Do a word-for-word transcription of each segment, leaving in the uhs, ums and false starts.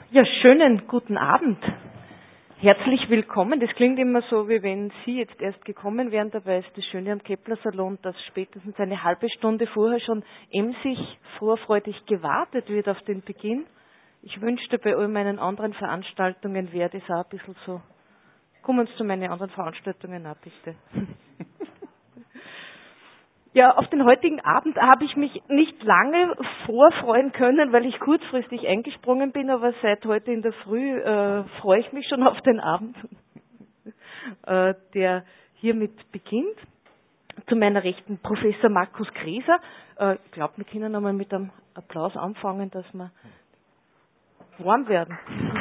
Ja, schönen guten Abend. Herzlich willkommen. Das klingt immer so, wie wenn Sie jetzt erst gekommen wären. Dabei ist das Schöne am Kepler-Salon, dass spätestens eine halbe Stunde vorher schon emsig vorfreudig gewartet wird auf den Beginn. Ich wünschte, bei all meinen anderen Veranstaltungen wäre das auch ein bisschen so. Kommen Sie zu meinen anderen Veranstaltungen ab, bitte. Ja, auf den heutigen Abend habe ich mich nicht lange vorfreuen können, weil ich kurzfristig eingesprungen bin, aber seit heute in der Früh äh, freue ich mich schon auf den Abend, äh, der hiermit beginnt. Zu meiner Rechten Professor Markus Gräser. Äh, ich glaube, wir können einmal mit einem Applaus anfangen, dass wir warm werden.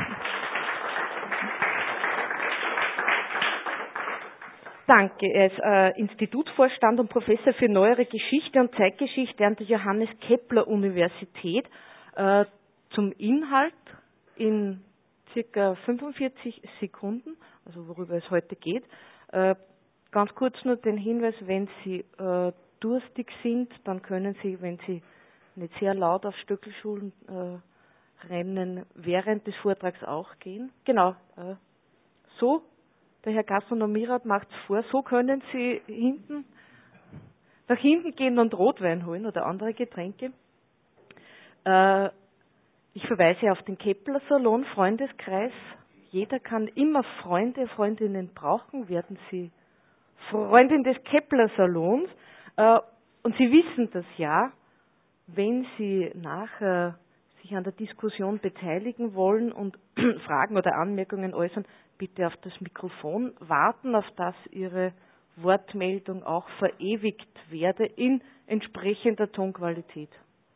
Danke. Er ist äh, Institutsvorstand und Professor für Neuere Geschichte und Zeitgeschichte an der Johannes Kepler Universität. Äh, zum Inhalt in circa fünfundvierzig Sekunden, also worüber es heute geht. Äh, ganz kurz nur den Hinweis, wenn Sie äh, durstig sind, dann können Sie, wenn Sie nicht sehr laut auf Stöckelschuhen äh, rennen, während des Vortrags auch gehen. Genau, äh, so. Der Herr Gastronomierat macht es vor, so können Sie hinten, nach hinten gehen und Rotwein holen oder andere Getränke. Äh, ich verweise auf den Kepler-Salon, Freundeskreis. Jeder kann immer Freunde, Freundinnen brauchen, werden Sie Freundin des Kepler-Salons. Äh, und Sie wissen das ja, wenn Sie nachher sich an der Diskussion beteiligen wollen und Fragen oder Anmerkungen äußern, bitte auf das Mikrofon warten, auf das Ihre Wortmeldung auch verewigt werde in entsprechender Tonqualität.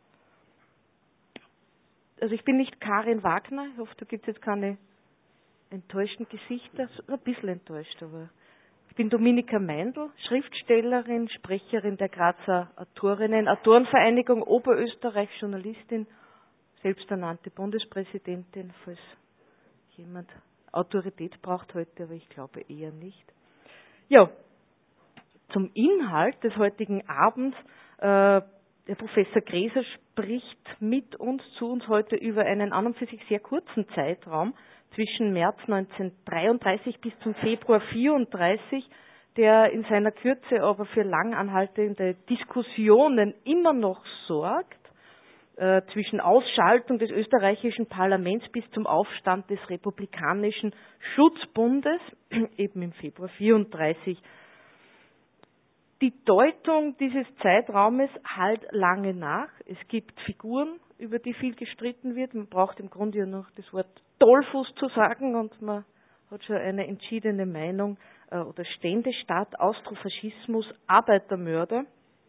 Also ich bin nicht Karin Wagner, ich hoffe, da gibt es jetzt keine enttäuschten Gesichter, ein bisschen enttäuscht, aber ich bin Dominika Meindl, Schriftstellerin, Sprecherin der Grazer Autorinnen, Autorenvereinigung Oberösterreich, Journalistin, selbsternannte Bundespräsidentin, falls jemand Autorität braucht heute, aber ich glaube eher nicht. Ja, zum Inhalt des heutigen Abends. Äh, der Professor Gräser spricht mit uns, zu uns heute über einen an und für sich sehr kurzen Zeitraum zwischen März neunzehnhundertdreiunddreißig bis zum Februar vierunddreißig, der in seiner Kürze aber für lang anhaltende Diskussionen immer noch sorgt. Äh, zwischen Ausschaltung des österreichischen Parlaments bis zum Aufstand des Republikanischen Schutzbundes, eben im Februar vierunddreißig. Die Deutung dieses Zeitraumes halt lange nach. Es gibt Figuren, über die viel gestritten wird. Man braucht im Grunde ja noch das Wort Dollfuß zu sagen und man hat schon eine entschiedene Meinung. Äh, oder Ständestaat, Austrofaschismus, Arbeitermörder.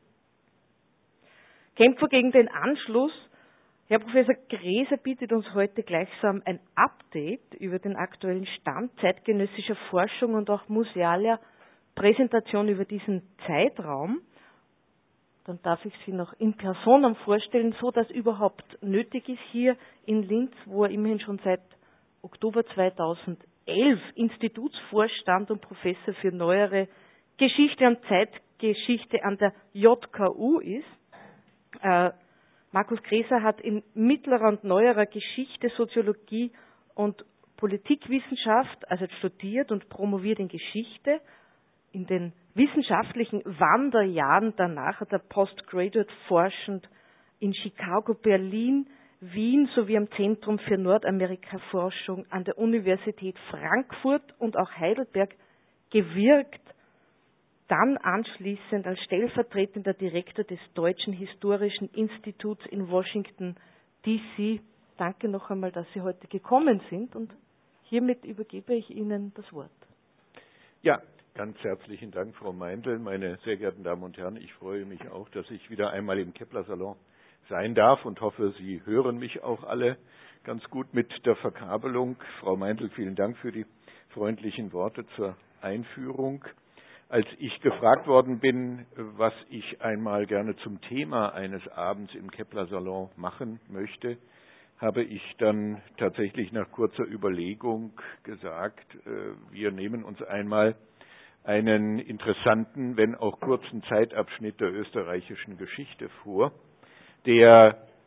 Kämpfer gegen den Anschluss. Herr Professor Gräser bietet uns heute gleichsam ein Update über den aktuellen Stand zeitgenössischer Forschung und auch musealer Präsentation über diesen Zeitraum. Dann darf ich Sie noch in Personam vorstellen, so dass überhaupt nötig ist hier in Linz, wo er immerhin schon seit Oktober zweitausendelf Institutsvorstand und Professor für Neuere Geschichte und Zeitgeschichte an der J K U ist. Äh, Markus Gräser hat in mittlerer und neuerer Geschichte, Soziologie und Politikwissenschaft, also studiert und promoviert in Geschichte. In den wissenschaftlichen Wanderjahren danach hat er Postgraduate forschend in Chicago, Berlin, Wien sowie am Zentrum für Nordamerika-Forschung an der Universität Frankfurt und auch Heidelberg gewirkt. Dann anschließend als stellvertretender Direktor des Deutschen Historischen Instituts in Washington, D C Danke noch einmal, dass Sie heute gekommen sind und hiermit übergebe ich Ihnen das Wort. Ja, ganz herzlichen Dank, Frau Meindl, meine sehr geehrten Damen und Herren. Ich freue mich auch, dass ich wieder einmal im Kepler-Salon sein darf und hoffe, Sie hören mich auch alle ganz gut mit der Verkabelung. Frau Meindl, vielen Dank für die freundlichen Worte zur Einführung. Als ich gefragt worden bin, was ich einmal gerne zum Thema eines Abends im Kepler-Salon machen möchte, habe ich dann tatsächlich nach kurzer Überlegung gesagt, wir nehmen uns einmal einen interessanten, wenn auch kurzen Zeitabschnitt der österreichischen Geschichte vor, der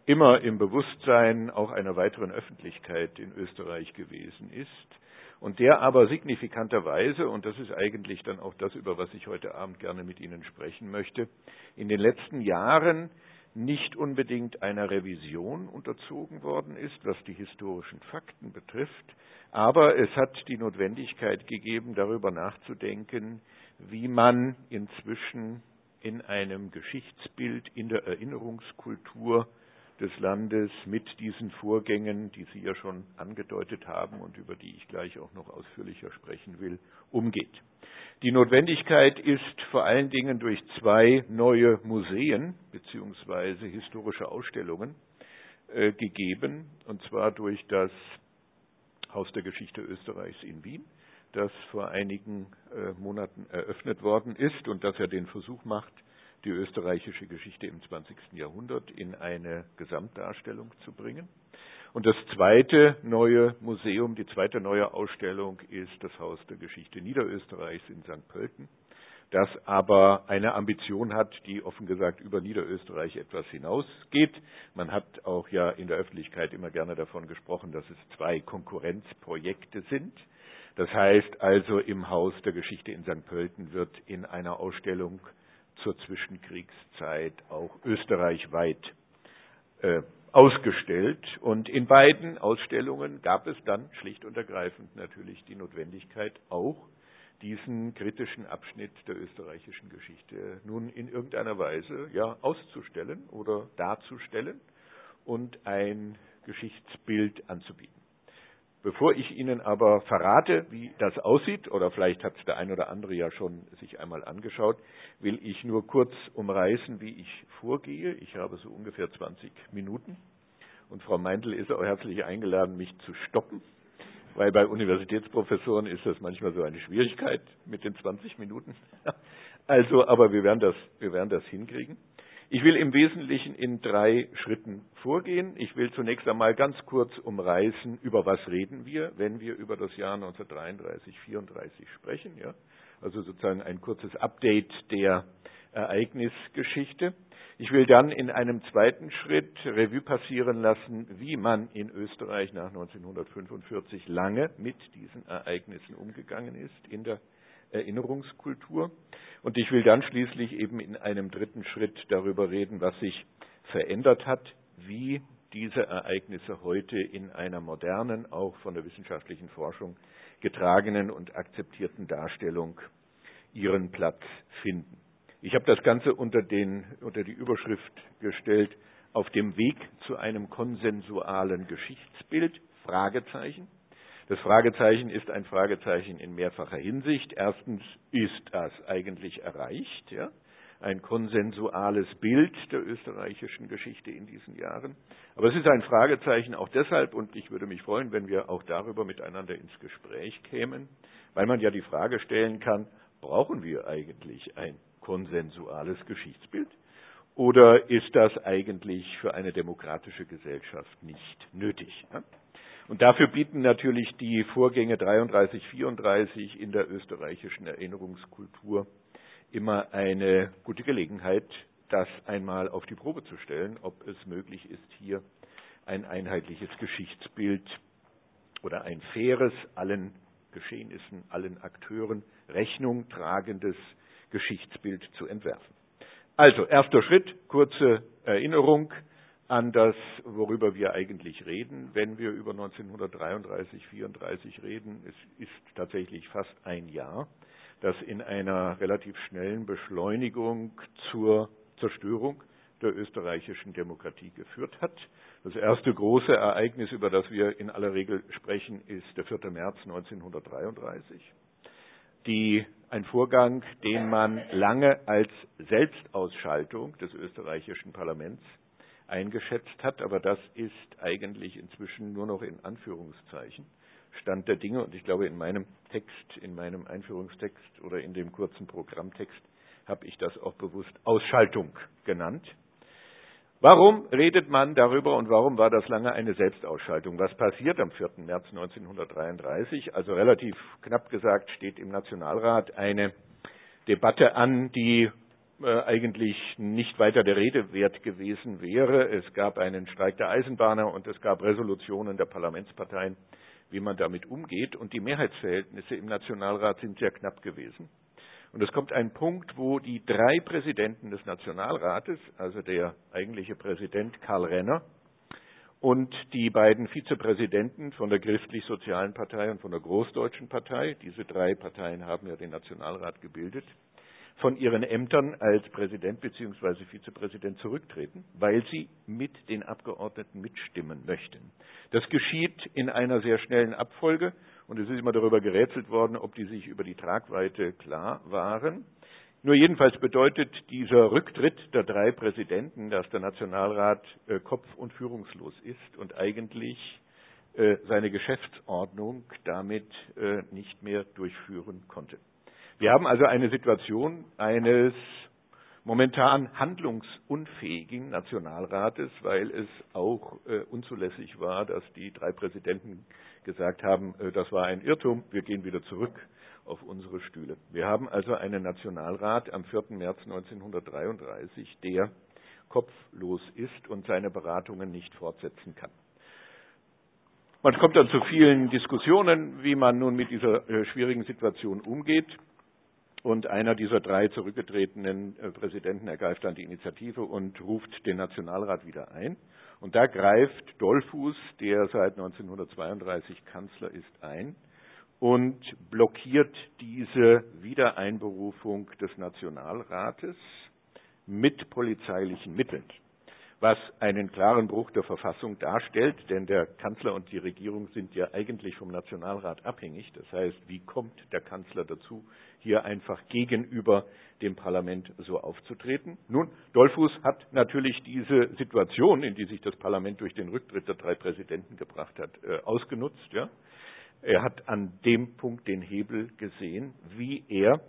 immer im Bewusstsein auch einer weiteren Öffentlichkeit in Österreich gewesen ist und der aber signifikanterweise, und das ist eigentlich dann auch das, über was ich heute Abend gerne mit Ihnen sprechen möchte, in den letzten Jahren nicht unbedingt einer Revision unterzogen worden ist, was die historischen Fakten betrifft, aber es hat die Notwendigkeit gegeben, darüber nachzudenken, wie man inzwischen in einem Geschichtsbild, in der Erinnerungskultur des Landes mit diesen Vorgängen, die Sie ja schon angedeutet haben und über die ich gleich auch noch ausführlicher sprechen will, umgeht. Die Notwendigkeit ist vor allen Dingen durch zwei neue Museen bzw. historische Ausstellungen äh, gegeben, und zwar durch das Haus der Geschichte Österreichs in Wien, das vor einigen äh, Monaten eröffnet worden ist und das ja den Versuch macht, die österreichische Geschichte im zwanzigsten Jahrhundert in eine Gesamtdarstellung zu bringen. Und das zweite neue Museum, die zweite neue Ausstellung ist das Haus der Geschichte Niederösterreichs in Sankt Pölten, das aber eine Ambition hat, die offen gesagt über Niederösterreich etwas hinausgeht. Man hat auch ja in der Öffentlichkeit immer gerne davon gesprochen, dass es zwei Konkurrenzprojekte sind. Das heißt also, im Haus der Geschichte in Sankt Pölten wird in einer Ausstellung zur Zwischenkriegszeit auch österreichweit äh, ausgestellt. Und in beiden Ausstellungen gab es dann schlicht und ergreifend natürlich die Notwendigkeit, auch diesen kritischen Abschnitt der österreichischen Geschichte nun in irgendeiner Weise ja auszustellen oder darzustellen und ein Geschichtsbild anzubieten. Bevor ich Ihnen aber verrate, wie das aussieht, oder vielleicht hat es der ein oder andere ja schon sich einmal angeschaut, will ich nur kurz umreißen, wie ich vorgehe. Ich habe so ungefähr zwanzig Minuten und Frau Meindl ist auch herzlich eingeladen, mich zu stoppen, weil bei Universitätsprofessoren ist das manchmal so eine Schwierigkeit mit den zwanzig Minuten. Also, aber wir werden das, wir werden das hinkriegen. Ich will im Wesentlichen in drei Schritten vorgehen. Ich will zunächst einmal ganz kurz umreißen, über was reden wir, wenn wir über das Jahr neunzehnhundertdreiunddreißig vierunddreißig sprechen. Ja? Also sozusagen ein kurzes Update der Ereignisgeschichte. Ich will dann in einem zweiten Schritt Revue passieren lassen, wie man in Österreich nach neunzehnhundertfünfundvierzig lange mit diesen Ereignissen umgegangen ist in der Erinnerungskultur. Und ich will dann schließlich eben in einem dritten Schritt darüber reden, was sich verändert hat, wie diese Ereignisse heute in einer modernen, auch von der wissenschaftlichen Forschung getragenen und akzeptierten Darstellung ihren Platz finden. Ich habe das Ganze unter, den, unter die Überschrift gestellt, auf dem Weg zu einem konsensualen Geschichtsbild, Fragezeichen. Das Fragezeichen ist ein Fragezeichen in mehrfacher Hinsicht. Erstens, ist das eigentlich erreicht? Ja? Ein konsensuales Bild der österreichischen Geschichte in diesen Jahren. Aber es ist ein Fragezeichen auch deshalb, und ich würde mich freuen, wenn wir auch darüber miteinander ins Gespräch kämen, weil man ja die Frage stellen kann, brauchen wir eigentlich ein konsensuales Geschichtsbild? Oder ist das eigentlich für eine demokratische Gesellschaft nicht nötig? Ja? Und dafür bieten natürlich die Vorgänge dreiunddreißig vierunddreißig in der österreichischen Erinnerungskultur immer eine gute Gelegenheit, das einmal auf die Probe zu stellen, ob es möglich ist, hier ein einheitliches Geschichtsbild oder ein faires, allen Geschehnissen, allen Akteuren Rechnung tragendes Geschichtsbild zu entwerfen. Also, erster Schritt, kurze Erinnerung an das, worüber wir eigentlich reden, wenn wir über neunzehnhundertdreiunddreißig vierunddreißig reden. Es ist tatsächlich fast ein Jahr, das in einer relativ schnellen Beschleunigung zur Zerstörung der österreichischen Demokratie geführt hat. Das erste große Ereignis, über das wir in aller Regel sprechen, ist der vierte März neunzehnhundertdreiunddreißig. Die, ein Vorgang, den man lange als Selbstausschaltung des österreichischen Parlaments eingeschätzt hat, aber das ist eigentlich inzwischen nur noch in Anführungszeichen Stand der Dinge. Und ich glaube, in meinem Text, in meinem Einführungstext oder in dem kurzen Programmtext habe ich das auch bewusst Ausschaltung genannt. Warum redet man darüber und warum war das lange eine Selbstausschaltung? Was passiert am vierten März neunzehnhundertdreiunddreißig? Also relativ knapp gesagt steht im Nationalrat eine Debatte an, die äh, eigentlich nicht weiter der Rede wert gewesen wäre. Es gab einen Streik der Eisenbahner und es gab Resolutionen der Parlamentsparteien, wie man damit umgeht. Und die Mehrheitsverhältnisse im Nationalrat sind sehr knapp gewesen. Und es kommt ein Punkt, wo die drei Präsidenten des Nationalrates, also der eigentliche Präsident Karl Renner und die beiden Vizepräsidenten von der Christlich-Sozialen Partei und von der Großdeutschen Partei, diese drei Parteien haben ja den Nationalrat gebildet, von ihren Ämtern als Präsident bzw. Vizepräsident zurücktreten, weil sie mit den Abgeordneten mitstimmen möchten. Das geschieht in einer sehr schnellen Abfolge und es ist immer darüber gerätselt worden, ob die sich über die Tragweite klar waren. Nur jedenfalls bedeutet dieser Rücktritt der drei Präsidenten, dass der Nationalrat äh, kopf- und führungslos ist und eigentlich äh, seine Geschäftsordnung damit äh, nicht mehr durchführen konnte. Wir haben also eine Situation eines momentan handlungsunfähigen Nationalrates, weil es auch äh, unzulässig war, dass die drei Präsidenten gesagt haben, äh, das war ein Irrtum, wir gehen wieder zurück auf unsere Stühle. Wir haben also einen Nationalrat am vierten März neunzehnhundertdreiunddreißig, der kopflos ist und seine Beratungen nicht fortsetzen kann. Man kommt dann zu vielen Diskussionen, wie man nun mit dieser äh, schwierigen Situation umgeht. Und einer dieser drei zurückgetretenen Präsidenten ergreift dann die Initiative und ruft den Nationalrat wieder ein. Und da greift Dollfuß, der seit neunzehnhundertzweiunddreißig Kanzler ist, ein und blockiert diese Wiedereinberufung des Nationalrates mit polizeilichen Mitteln, was einen klaren Bruch der Verfassung darstellt, denn der Kanzler und die Regierung sind ja eigentlich vom Nationalrat abhängig. Das heißt, wie kommt der Kanzler dazu, hier einfach gegenüber dem Parlament so aufzutreten? Nun, Dollfuß hat natürlich diese Situation, in die sich das Parlament durch den Rücktritt der drei Präsidenten gebracht hat, äh, ausgenutzt. Ja? Er hat an dem Punkt den Hebel gesehen, wie er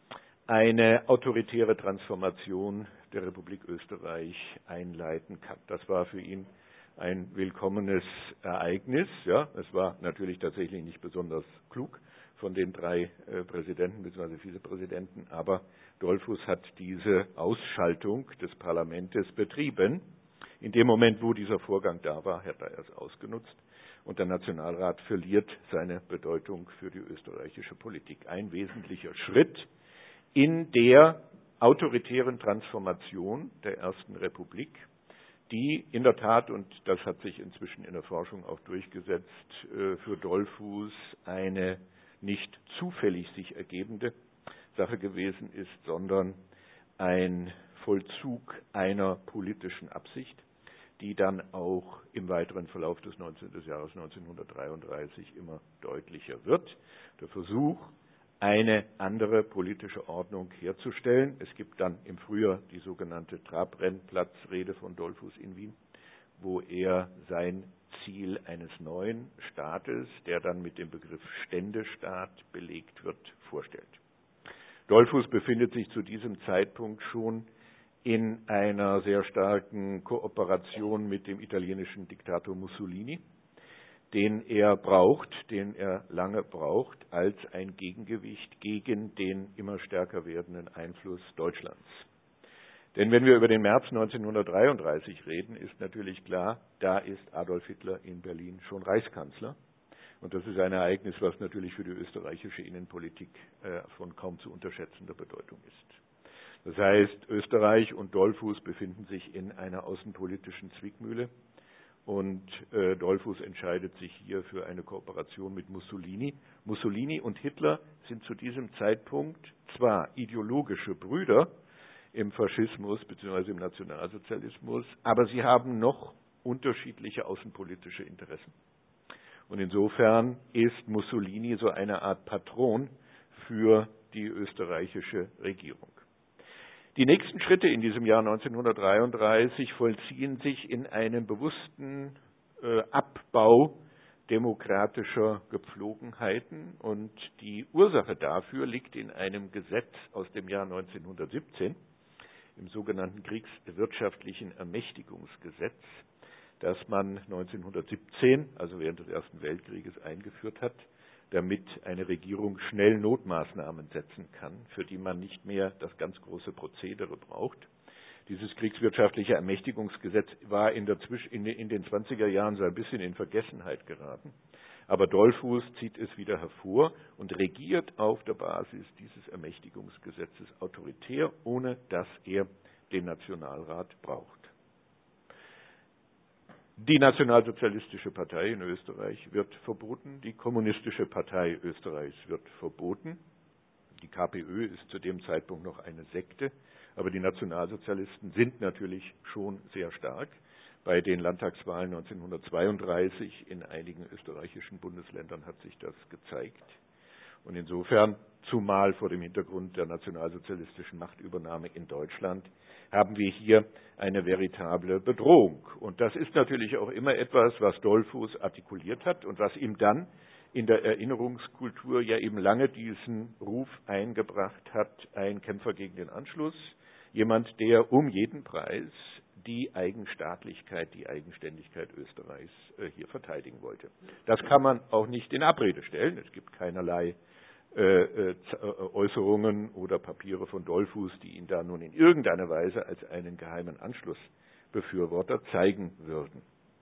eine autoritäre Transformation der Republik Österreich einleiten kann. Das war für ihn ein willkommenes Ereignis. Ja, es war natürlich tatsächlich nicht besonders klug von den drei äh, Präsidenten bzw. Vizepräsidenten, aber Dollfuß hat diese Ausschaltung des Parlaments betrieben. In dem Moment, wo dieser Vorgang da war, hat er es ausgenutzt und der Nationalrat verliert seine Bedeutung für die österreichische Politik. Ein wesentlicher Schritt in der autoritären Transformation der Ersten Republik, die in der Tat, und das hat sich inzwischen in der Forschung auch durchgesetzt, für Dollfuß eine nicht zufällig sich ergebende Sache gewesen ist, sondern ein Vollzug einer politischen Absicht, die dann auch im weiteren Verlauf des, neunzehnten des Jahres neunzehnhundertdreiunddreißig immer deutlicher wird. Der Versuch, eine andere politische Ordnung herzustellen. Es gibt dann im Frühjahr die sogenannte Trabrennplatzrede von Dollfuß in Wien, wo er sein Ziel eines neuen Staates, der dann mit dem Begriff Ständestaat belegt wird, vorstellt. Dollfuß befindet sich zu diesem Zeitpunkt schon in einer sehr starken Kooperation mit dem italienischen Diktator Mussolini, den er braucht, den er lange braucht, als ein Gegengewicht gegen den immer stärker werdenden Einfluss Deutschlands. Denn wenn wir über den März neunzehnhundertdreiunddreißig reden, ist natürlich klar, da ist Adolf Hitler in Berlin schon Reichskanzler. Und das ist ein Ereignis, was natürlich für die österreichische Innenpolitik von kaum zu unterschätzender Bedeutung ist. Das heißt, Österreich und Dollfuß befinden sich in einer außenpolitischen Zwickmühle. Und äh, Dollfuß entscheidet sich hier für eine Kooperation mit Mussolini. Mussolini und Hitler sind zu diesem Zeitpunkt zwar ideologische Brüder im Faschismus bzw. im Nationalsozialismus, aber sie haben noch unterschiedliche außenpolitische Interessen. Und insofern ist Mussolini so eine Art Patron für die österreichische Regierung. Die nächsten Schritte in diesem Jahr neunzehnhundertdreiunddreißig vollziehen sich in einem bewussten äh, Abbau demokratischer Gepflogenheiten und die Ursache dafür liegt in einem Gesetz aus dem Jahr neunzehnhundertsiebzehn, im sogenannten Kriegswirtschaftlichen Ermächtigungsgesetz, das man neunzehnhundertsiebzehn, also während des Ersten Weltkrieges, eingeführt hat, damit eine Regierung schnell Notmaßnahmen setzen kann, für die man nicht mehr das ganz große Prozedere braucht. Dieses kriegswirtschaftliche Ermächtigungsgesetz war in, der Zwisch- in, in den zwanziger Jahren so ein bisschen in Vergessenheit geraten. Aber Dollfuß zieht es wieder hervor und regiert auf der Basis dieses Ermächtigungsgesetzes autoritär, ohne dass er den Nationalrat braucht. Die Nationalsozialistische Partei in Österreich wird verboten, die Kommunistische Partei Österreichs wird verboten. Die KPÖ ist zu dem Zeitpunkt noch eine Sekte, aber die Nationalsozialisten sind natürlich schon sehr stark. Bei den Landtagswahlen neunzehnhundertzweiunddreißig in einigen österreichischen Bundesländern hat sich das gezeigt. Und insofern, zumal vor dem Hintergrund der nationalsozialistischen Machtübernahme in Deutschland, haben wir hier eine veritable Bedrohung. Und das ist natürlich auch immer etwas, was Dollfuß artikuliert hat und was ihm dann in der Erinnerungskultur ja eben lange diesen Ruf eingebracht hat, ein Kämpfer gegen den Anschluss, jemand, der um jeden Preis die Eigenstaatlichkeit, die Eigenständigkeit Österreichs äh, hier verteidigen wollte. Das kann man auch nicht in Abrede stellen. Es gibt keinerlei äh, äh, Äußerungen oder Papiere von Dollfuß, die ihn da nun in irgendeiner Weise als einen geheimen Anschlussbefürworter zeigen würden.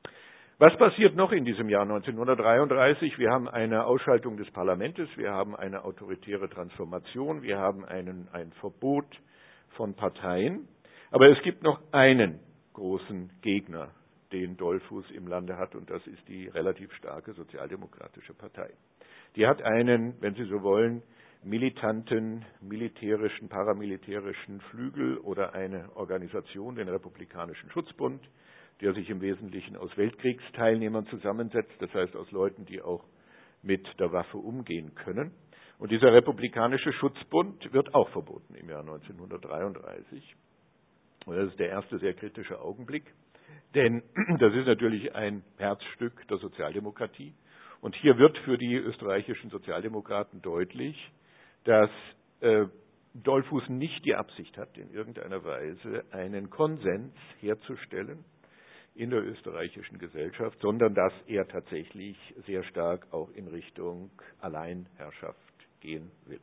Was passiert noch in diesem Jahr neunzehnhundertdreiunddreißig? Wir haben eine Ausschaltung des Parlaments, wir haben eine autoritäre Transformation, wir haben einen, ein Verbot von Parteien. Aber es gibt noch einen großen Gegner, den Dollfuß im Lande hat, und das ist die relativ starke Sozialdemokratische Partei. Die hat einen, wenn Sie so wollen, militanten, militärischen, paramilitärischen Flügel oder eine Organisation, den Republikanischen Schutzbund, der sich im Wesentlichen aus Weltkriegsteilnehmern zusammensetzt, das heißt aus Leuten, die auch mit der Waffe umgehen können. Und dieser Republikanische Schutzbund wird auch verboten im Jahr neunzehnhundertdreiunddreißig. Und das ist der erste sehr kritische Augenblick, denn das ist natürlich ein Herzstück der Sozialdemokratie. Und hier wird für die österreichischen Sozialdemokraten deutlich, dass äh, Dollfuß nicht die Absicht hat, in irgendeiner Weise einen Konsens herzustellen in der österreichischen Gesellschaft, sondern dass er tatsächlich sehr stark auch in Richtung Alleinherrschaft gehen will.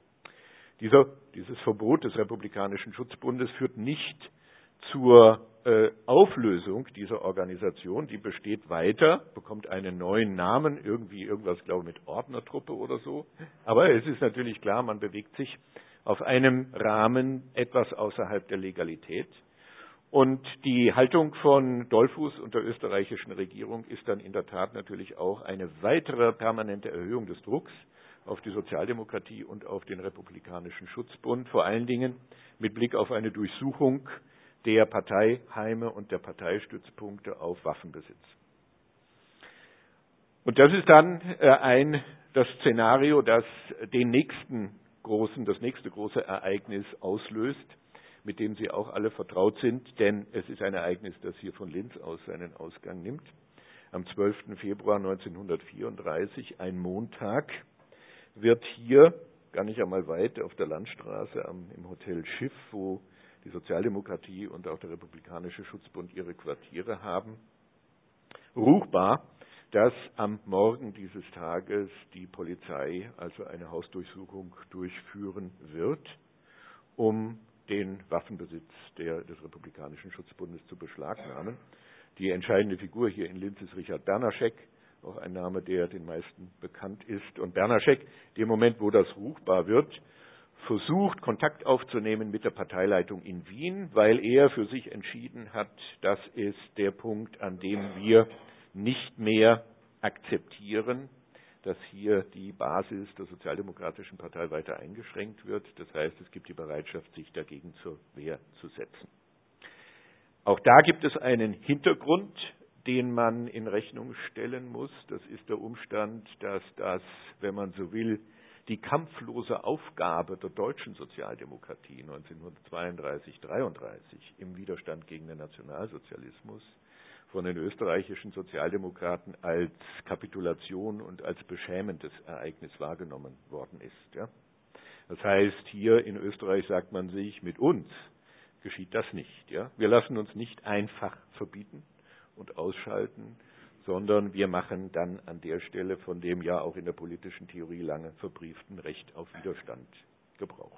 Dieser, dieses Verbot des Republikanischen Schutzbundes führt nicht zur äh, Auflösung dieser Organisation. Die besteht weiter, bekommt einen neuen Namen, irgendwie irgendwas, glaube ich, mit Ordnertruppe oder so. Aber es ist natürlich klar, man bewegt sich auf einem Rahmen etwas außerhalb der Legalität. Und die Haltung von Dollfuß und der österreichischen Regierung ist dann in der Tat natürlich auch eine weitere permanente Erhöhung des Drucks auf die Sozialdemokratie und auf den Republikanischen Schutzbund, vor allen Dingen mit Blick auf eine Durchsuchung der Parteiheime und der Parteistützpunkte auf Waffenbesitz. Und das ist dann äh, ein, das Szenario, das den nächsten großen, das nächste große Ereignis auslöst, mit dem Sie auch alle vertraut sind, denn es ist ein Ereignis, das hier von Linz aus seinen Ausgang nimmt. Am zwölften Februar neunzehnhundertvierunddreißig, ein Montag, wird hier, gar nicht einmal weit, auf der Landstraße am, im Hotel Schiff, wo die Sozialdemokratie und auch der Republikanische Schutzbund ihre Quartiere haben, ruchbar, dass am Morgen dieses Tages die Polizei also eine Hausdurchsuchung durchführen wird, um den Waffenbesitz der, des Republikanischen Schutzbundes zu beschlagnahmen. Die entscheidende Figur hier in Linz ist Richard Bernaschek, auch ein Name, der den meisten bekannt ist. Und Bernaschek, dem Moment, wo das ruchbar wird, versucht, Kontakt aufzunehmen mit der Parteileitung in Wien, weil er für sich entschieden hat, das ist der Punkt, an dem wir nicht mehr akzeptieren, dass hier die Basis der Sozialdemokratischen Partei weiter eingeschränkt wird. Das heißt, es gibt die Bereitschaft, sich dagegen zur Wehr zu setzen. Auch da gibt es einen Hintergrund, den man in Rechnung stellen muss. Das ist der Umstand, dass das, wenn man so will, die kampflose Aufgabe der deutschen Sozialdemokratie neunzehnhundertzweiunddreißig dreiunddreißig im Widerstand gegen den Nationalsozialismus von den österreichischen Sozialdemokraten als Kapitulation und als beschämendes Ereignis wahrgenommen worden ist. Ja? Das heißt, hier in Österreich sagt man sich, mit uns geschieht das nicht. Ja? Wir lassen uns nicht einfach verbieten und ausschalten, sondern wir machen dann an der Stelle von dem ja auch in der politischen Theorie lange verbrieften Recht auf Widerstand Gebrauch.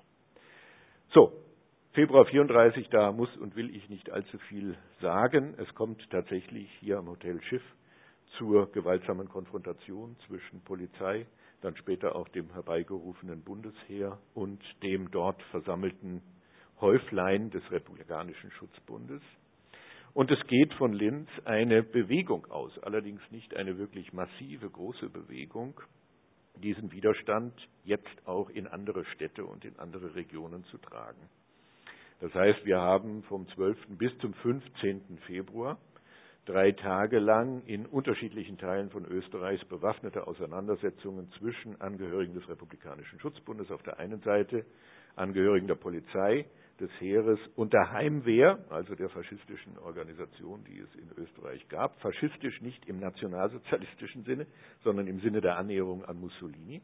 So, Februar vierunddreißig, da muss und will ich nicht allzu viel sagen. Es kommt tatsächlich hier am Hotel Schiff zur gewaltsamen Konfrontation zwischen Polizei, dann später auch dem herbeigerufenen Bundesheer und dem dort versammelten Häuflein des Republikanischen Schutzbundes. Und es geht von Linz eine Bewegung aus, allerdings nicht eine wirklich massive, große Bewegung, diesen Widerstand jetzt auch in andere Städte und in andere Regionen zu tragen. Das heißt, wir haben vom zwölften bis zum fünfzehnten Februar drei Tage lang in unterschiedlichen Teilen von Österreichs bewaffnete Auseinandersetzungen zwischen Angehörigen des Republikanischen Schutzbundes auf der einen Seite, Angehörigen der Polizei, des Heeres und der Heimwehr, also der faschistischen Organisation, die es in Österreich gab. Faschistisch nicht im nationalsozialistischen Sinne, sondern im Sinne der Annäherung an Mussolini.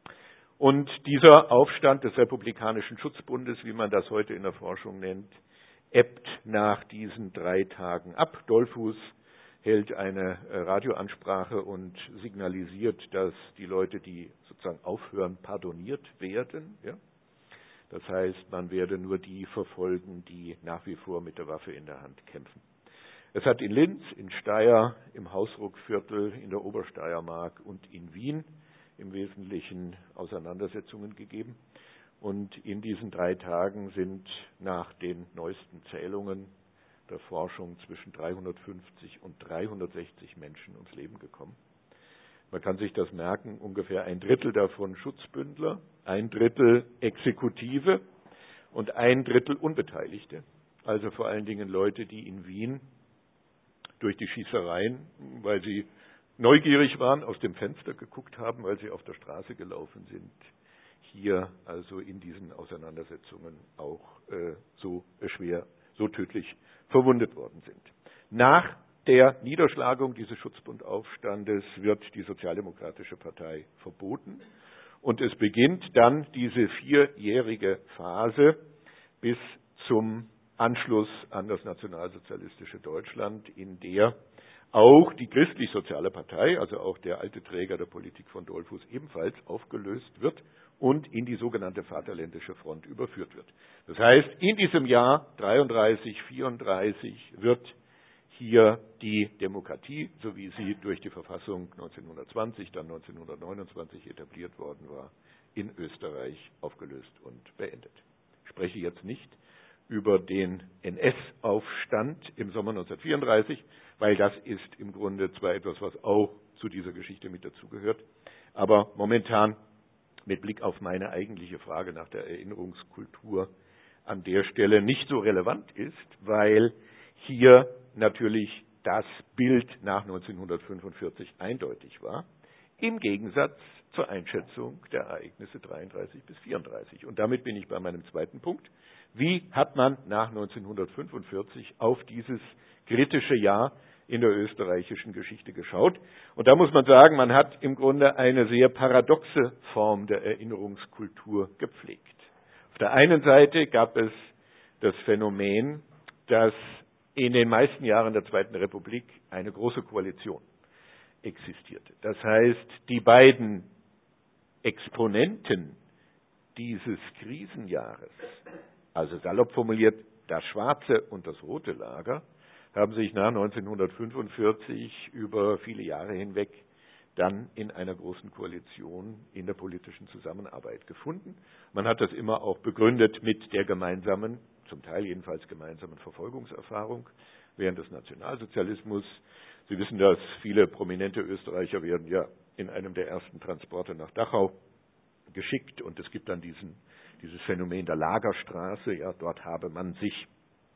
Und dieser Aufstand des Republikanischen Schutzbundes, wie man das heute in der Forschung nennt, ebbt nach diesen drei Tagen ab. Dollfuß hält eine Radioansprache und signalisiert, dass die Leute, die sozusagen aufhören, pardoniert werden. Ja? Das heißt, man werde nur die verfolgen, die nach wie vor mit der Waffe in der Hand kämpfen. Es hat in Linz, in Steyr, im Hausruckviertel, in der Obersteiermark und in Wien im Wesentlichen Auseinandersetzungen gegeben. Und in diesen drei Tagen sind nach den neuesten Zählungen der Forschung zwischen dreihundertfünfzig und dreihundertsechzig Menschen ums Leben gekommen. Man kann sich das merken, ungefähr ein Drittel davon Schutzbündler, ein Drittel Exekutive und ein Drittel Unbeteiligte. Also vor allen Dingen Leute, die in Wien durch die Schießereien, weil sie neugierig waren, aus dem Fenster geguckt haben, weil sie auf der Straße gelaufen sind, hier also in diesen Auseinandersetzungen auch äh, so schwer, so tödlich verwundet worden sind. Nach der Niederschlagung dieses Schutzbundaufstandes wird die Sozialdemokratische Partei verboten und es beginnt dann diese vierjährige Phase bis zum Anschluss an das nationalsozialistische Deutschland, in der auch die christlich-soziale Partei, also auch der alte Träger der Politik von Dollfuß, ebenfalls aufgelöst wird und in die sogenannte Vaterländische Front überführt wird. Das heißt, in diesem Jahr dreiunddreißig, vierunddreißig wird hier die Demokratie, so wie sie durch die Verfassung neunzehnhundertzwanzig, dann neunzehnhundertneunundzwanzig etabliert worden war, in Österreich aufgelöst und beendet. Ich spreche jetzt nicht über den N S-Aufstand im Sommer neunzehnhundertvierunddreißig, weil das ist im Grunde zwar etwas, was auch zu dieser Geschichte mit dazugehört, aber momentan mit Blick auf meine eigentliche Frage nach der Erinnerungskultur an der Stelle nicht so relevant ist, weil hier natürlich das Bild nach neunzehnhundertfünfundvierzig eindeutig war, im Gegensatz zur Einschätzung der Ereignisse dreiunddreißig bis vierunddreißig. Und damit bin ich bei meinem zweiten Punkt. Wie hat man nach neunzehnhundertfünfundvierzig auf dieses kritische Jahr in der österreichischen Geschichte geschaut? Und da muss man sagen, man hat im Grunde eine sehr paradoxe Form der Erinnerungskultur gepflegt. Auf der einen Seite gab es das Phänomen, dass in den meisten Jahren der Zweiten Republik eine große Koalition existierte. Das heißt, die beiden Exponenten dieses Krisenjahres, also salopp formuliert das schwarze und das rote Lager, haben sich nach neunzehnhundertfünfundvierzig über viele Jahre hinweg dann in einer großen Koalition in der politischen Zusammenarbeit gefunden. Man hat das immer auch begründet mit der gemeinsamen, zum Teil jedenfalls gemeinsamen Verfolgungserfahrung während des Nationalsozialismus. Sie wissen, dass viele prominente Österreicher werden ja in einem der ersten Transporte nach Dachau geschickt und es gibt dann diesen, dieses Phänomen der Lagerstraße. Ja, dort habe man sich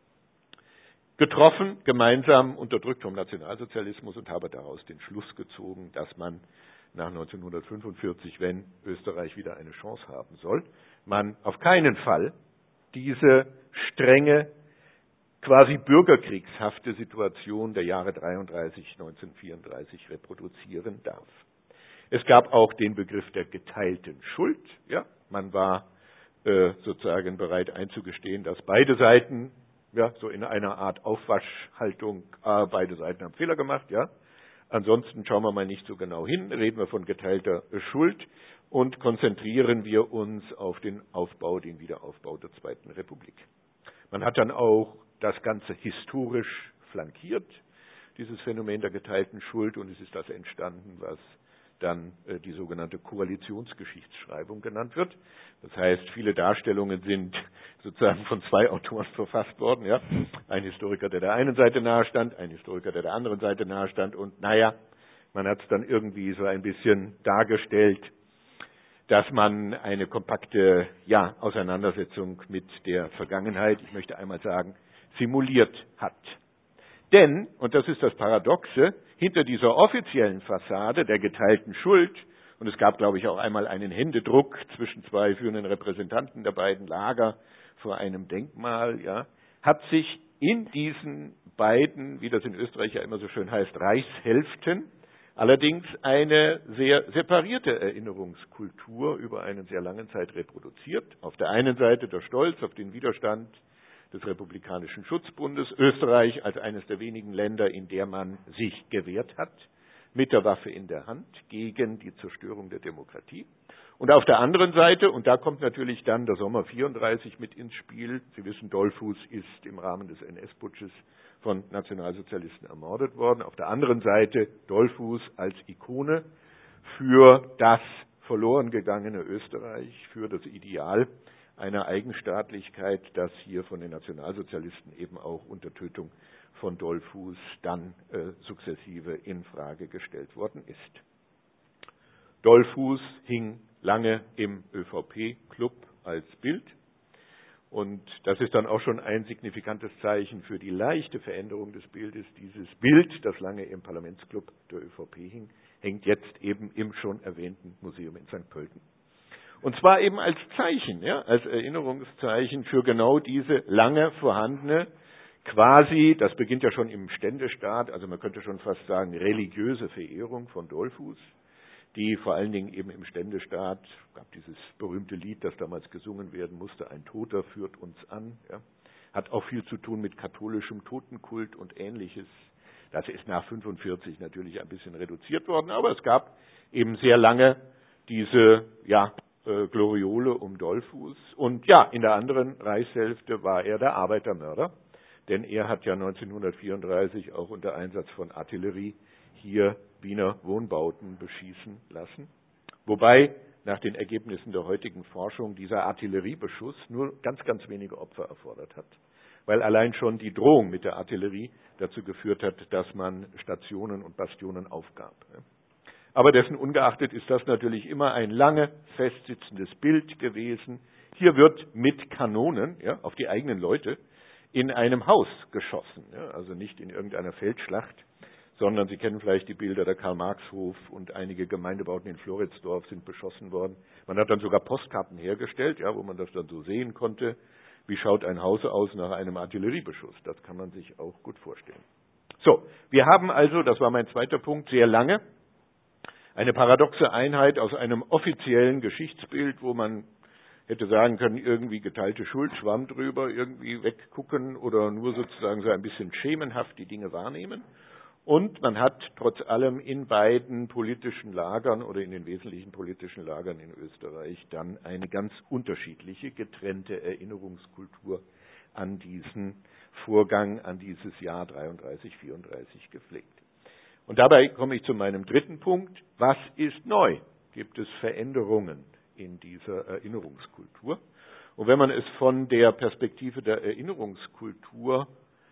getroffen, gemeinsam unterdrückt vom Nationalsozialismus und habe daraus den Schluss gezogen, dass man nach neunzehnhundertfünfundvierzig, wenn Österreich wieder eine Chance haben soll, man auf keinen Fall diese strenge, quasi bürgerkriegshafte Situation der Jahre dreiunddreißig, neunzehnhundertvierunddreißig reproduzieren darf. Es gab auch den Begriff der geteilten Schuld. Ja, man war äh, sozusagen bereit einzugestehen, dass beide Seiten, ja, so in einer Art Aufwaschhaltung, äh, beide Seiten haben Fehler gemacht, ja, Ansonsten schauen wir mal nicht so genau hin, reden wir von geteilter Schuld und konzentrieren wir uns auf den Aufbau, den Wiederaufbau der Zweiten Republik. Man hat dann auch das Ganze historisch flankiert, dieses Phänomen der geteilten Schuld, und es ist das entstanden, was dann äh, die sogenannte Koalitionsgeschichtsschreibung genannt wird. Das heißt, viele Darstellungen sind sozusagen von zwei Autoren verfasst worden. Ja? Ein Historiker, der der einen Seite nahestand, ein Historiker, der der anderen Seite nahestand, und naja, man hat es dann irgendwie so ein bisschen dargestellt, dass man eine kompakte ja, Auseinandersetzung mit der Vergangenheit, ich möchte einmal sagen, simuliert hat. Denn, und das ist das Paradoxe, hinter dieser offiziellen Fassade der geteilten Schuld, und es gab, glaube ich, auch einmal einen Händedruck zwischen zwei führenden Repräsentanten der beiden Lager vor einem Denkmal, ja, hat sich in diesen beiden, wie das in Österreich ja immer so schön heißt, Reichshälften, allerdings eine sehr separierte Erinnerungskultur über eine sehr lange Zeit reproduziert. Auf der einen Seite der Stolz auf den Widerstand des Republikanischen Schutzbundes, Österreich als eines der wenigen Länder, in der man sich gewehrt hat, mit der Waffe in der Hand gegen die Zerstörung der Demokratie. Und auf der anderen Seite, und da kommt natürlich dann der Sommer vierunddreißig mit ins Spiel, Sie wissen, Dollfuß ist im Rahmen des N S-Putsches von Nationalsozialisten ermordet worden, auf der anderen Seite Dollfuß als Ikone für das verloren gegangene Österreich, für das Ideal einer Eigenstaatlichkeit, das hier von den Nationalsozialisten eben auch unter Tötung von Dollfuß dann äh, sukzessive in Frage gestellt worden ist. Dollfuß hing lange im ÖVP-Club als Bild, und das ist dann auch schon ein signifikantes Zeichen für die leichte Veränderung des Bildes. Dieses Bild, das lange im Parlamentsclub der ÖVP hing, hängt jetzt eben im schon erwähnten Museum in Sankt Pölten. Und zwar eben als Zeichen, ja, als Erinnerungszeichen für genau diese lange vorhandene, quasi, das beginnt ja schon im Ständestaat, also man könnte schon fast sagen, religiöse Verehrung von Dollfuß, die vor allen Dingen eben im Ständestaat, gab dieses berühmte Lied, das damals gesungen werden musste, ein Toter führt uns an, ja, hat auch viel zu tun mit katholischem Totenkult und Ähnliches. Das ist nach fünfundvierzig natürlich ein bisschen reduziert worden, aber es gab eben sehr lange diese, ja, Gloriole um Dollfuß. Und ja, in der anderen Reichshälfte war er der Arbeitermörder, denn er hat ja neunzehnhundertvierunddreißig auch unter Einsatz von Artillerie hier Wiener Wohnbauten beschießen lassen. Wobei nach den Ergebnissen der heutigen Forschung dieser Artilleriebeschuss nur ganz, ganz wenige Opfer erfordert hat, weil allein schon die Drohung mit der Artillerie dazu geführt hat, dass man Stationen und Bastionen aufgab. Aber dessen ungeachtet ist das natürlich immer ein lange festsitzendes Bild gewesen. Hier wird mit Kanonen, ja, auf die eigenen Leute in einem Haus geschossen, ja, also nicht in irgendeiner Feldschlacht, sondern Sie kennen vielleicht die Bilder, der Karl-Marx-Hof und einige Gemeindebauten in Floridsdorf sind beschossen worden. Man hat dann sogar Postkarten hergestellt, ja, wo man das dann so sehen konnte, wie schaut ein Haus aus nach einem Artilleriebeschuss. Das kann man sich auch gut vorstellen. So, wir haben also, das war mein zweiter Punkt, sehr lange eine paradoxe Einheit aus einem offiziellen Geschichtsbild, wo man hätte sagen können, irgendwie geteilte Schuld, Schwamm drüber, irgendwie weggucken oder nur sozusagen so ein bisschen schemenhaft die Dinge wahrnehmen. Und man hat trotz allem in beiden politischen Lagern oder in den wesentlichen politischen Lagern in Österreich dann eine ganz unterschiedliche, getrennte Erinnerungskultur an diesen Vorgang, an dieses Jahr dreiunddreißig, vierunddreißig gepflegt. Und dabei komme ich zu meinem dritten Punkt. Was ist neu? Gibt es Veränderungen in dieser Erinnerungskultur? Und wenn man es von der Perspektive der Erinnerungskultur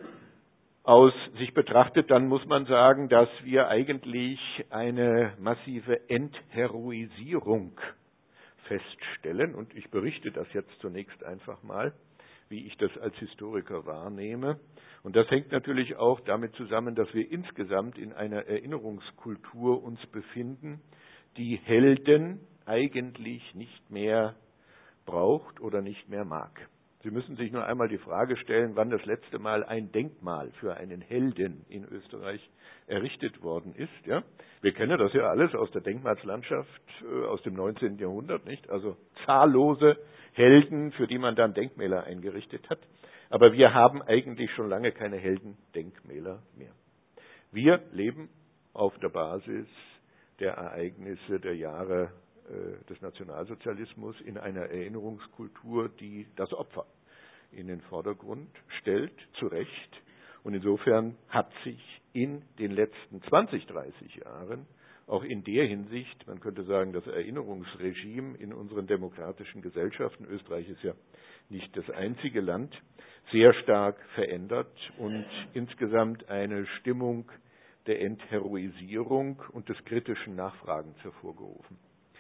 aus sich betrachtet, dann muss man sagen, dass wir eigentlich eine massive Entheroisierung feststellen. Und ich berichte das jetzt zunächst einfach mal, wie ich das als Historiker wahrnehme. Und das hängt natürlich auch damit zusammen, dass wir insgesamt in einer Erinnerungskultur uns befinden, die Helden eigentlich nicht mehr braucht oder nicht mehr mag. Sie müssen sich nur einmal die Frage stellen, wann das letzte Mal ein Denkmal für einen Helden in Österreich errichtet worden ist. Ja? Wir kennen das ja alles aus der Denkmalslandschaft äh, aus dem neunzehnten Jahrhundert, nicht? Also zahllose Helden, für die man dann Denkmäler eingerichtet hat. Aber wir haben eigentlich schon lange keine Heldendenkmäler mehr. Wir leben auf der Basis der Ereignisse der Jahre äh, des Nationalsozialismus in einer Erinnerungskultur, die das Opfer in den Vordergrund stellt, zu Recht. Und insofern hat sich in den letzten zwanzig, dreißig Jahren auch in der Hinsicht, man könnte sagen, das Erinnerungsregime in unseren demokratischen Gesellschaften, Österreich ist ja nicht das einzige Land, sehr stark verändert und insgesamt eine Stimmung der Entheroisierung und des kritischen Nachfragens hervorgerufen.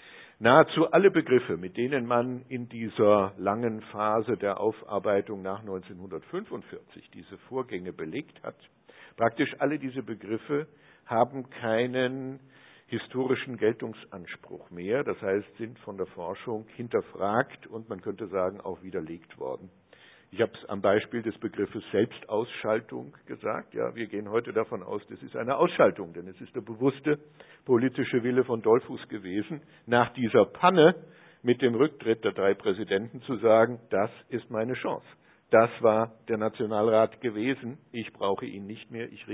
Nahezu alle Begriffe, mit denen man in dieser langen Phase der Aufarbeitung nach neunzehnhundertfünfundvierzig diese Vorgänge belegt hat, praktisch alle diese Begriffe haben keinen historischen Geltungsanspruch mehr, das heißt, sind von der Forschung hinterfragt und man könnte sagen auch widerlegt worden. Ich habe es am Beispiel des Begriffes Selbstausschaltung gesagt. Ja, wir gehen heute davon aus, das ist eine Ausschaltung, denn es ist der bewusste politische Wille von Dollfuß gewesen, nach dieser Panne mit dem Rücktritt der drei Präsidenten zu sagen, das ist meine Chance. Das war der Nationalrat gewesen. Ich brauche ihn nicht mehr. Ich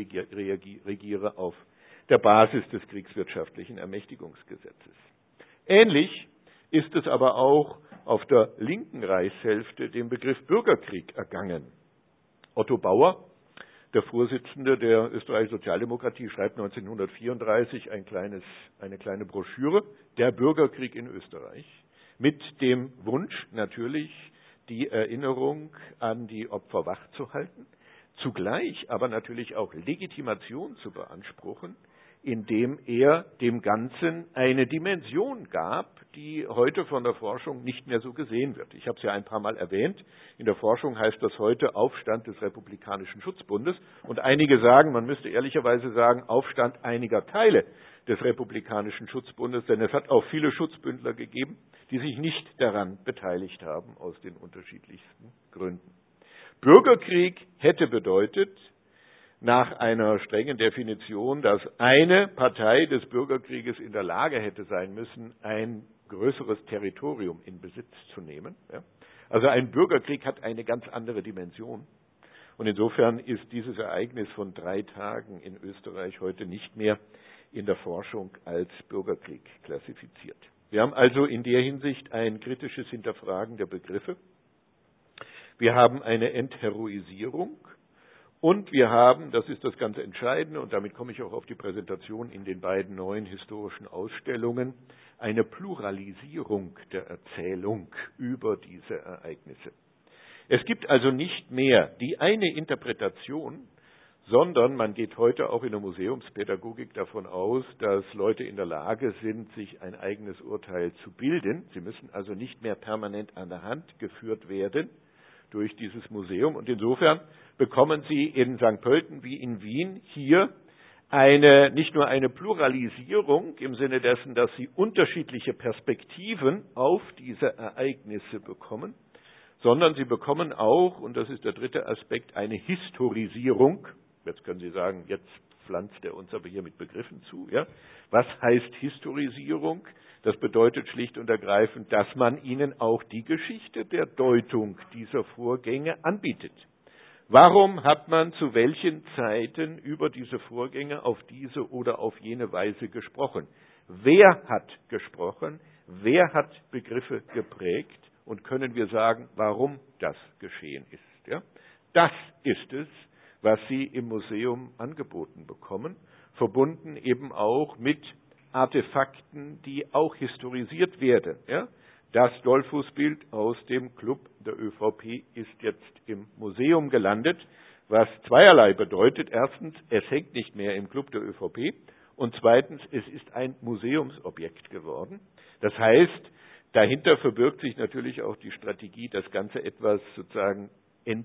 regiere auf der Basis des kriegswirtschaftlichen Ermächtigungsgesetzes. Ähnlich ist es aber auch auf der linken Reichshälfte dem Begriff Bürgerkrieg ergangen. Otto Bauer, der Vorsitzende der österreichischen Sozialdemokratie, schreibt neunzehnhundertvierunddreißig ein kleines, eine kleine Broschüre, Der Bürgerkrieg in Österreich, mit dem Wunsch natürlich, die Erinnerung an die Opfer wachzuhalten, zugleich aber natürlich auch Legitimation zu beanspruchen, indem er dem Ganzen eine Dimension gab, die heute von der Forschung nicht mehr so gesehen wird. Ich habe es ja ein paar Mal erwähnt. In der Forschung heißt das heute Aufstand des Republikanischen Schutzbundes. Und einige sagen, man müsste ehrlicherweise sagen, Aufstand einiger Teile des Republikanischen Schutzbundes, denn es hat auch viele Schutzbündler gegeben, die sich nicht daran beteiligt haben, aus den unterschiedlichsten Gründen. Bürgerkrieg hätte bedeutet, nach einer strengen Definition, dass eine Partei des Bürgerkrieges in der Lage hätte sein müssen, ein größeres Territorium in Besitz zu nehmen. Also ein Bürgerkrieg hat eine ganz andere Dimension. Und insofern ist dieses Ereignis von drei Tagen in Österreich heute nicht mehr in der Forschung als Bürgerkrieg klassifiziert. Wir haben also in der Hinsicht ein kritisches Hinterfragen der Begriffe. Wir haben eine Entheroisierung. Und wir haben, das ist das ganz Entscheidende, und damit komme ich auch auf die Präsentation in den beiden neuen historischen Ausstellungen, eine Pluralisierung der Erzählung über diese Ereignisse. Es gibt also nicht mehr die eine Interpretation, sondern man geht heute auch in der Museumspädagogik davon aus, dass Leute in der Lage sind, sich ein eigenes Urteil zu bilden. Sie müssen also nicht mehr permanent an der Hand geführt werden durch dieses Museum. Und insofern bekommen Sie in Sankt Pölten wie in Wien hier eine, nicht nur eine Pluralisierung im Sinne dessen, dass Sie unterschiedliche Perspektiven auf diese Ereignisse bekommen, sondern Sie bekommen auch, und das ist der dritte Aspekt, eine Historisierung. Jetzt können Sie sagen, jetzt pflanzt er uns aber hier mit Begriffen zu. Ja? Was heißt Historisierung? Das bedeutet schlicht und ergreifend, dass man ihnen auch die Geschichte der Deutung dieser Vorgänge anbietet. Warum hat man zu welchen Zeiten über diese Vorgänge auf diese oder auf jene Weise gesprochen? Wer hat gesprochen? Wer hat Begriffe geprägt? Und können wir sagen, warum das geschehen ist? Ja? Das ist es, was Sie im Museum angeboten bekommen, verbunden eben auch mit Artefakten, die auch historisiert werden. Ja? Das Dollfuß-Bild aus dem Club der ÖVP ist jetzt im Museum gelandet, was zweierlei bedeutet. Erstens, es hängt nicht mehr im Club der ÖVP und zweitens, es ist ein Museumsobjekt geworden. Das heißt, dahinter verbirgt sich natürlich auch die Strategie, das Ganze etwas sozusagen ent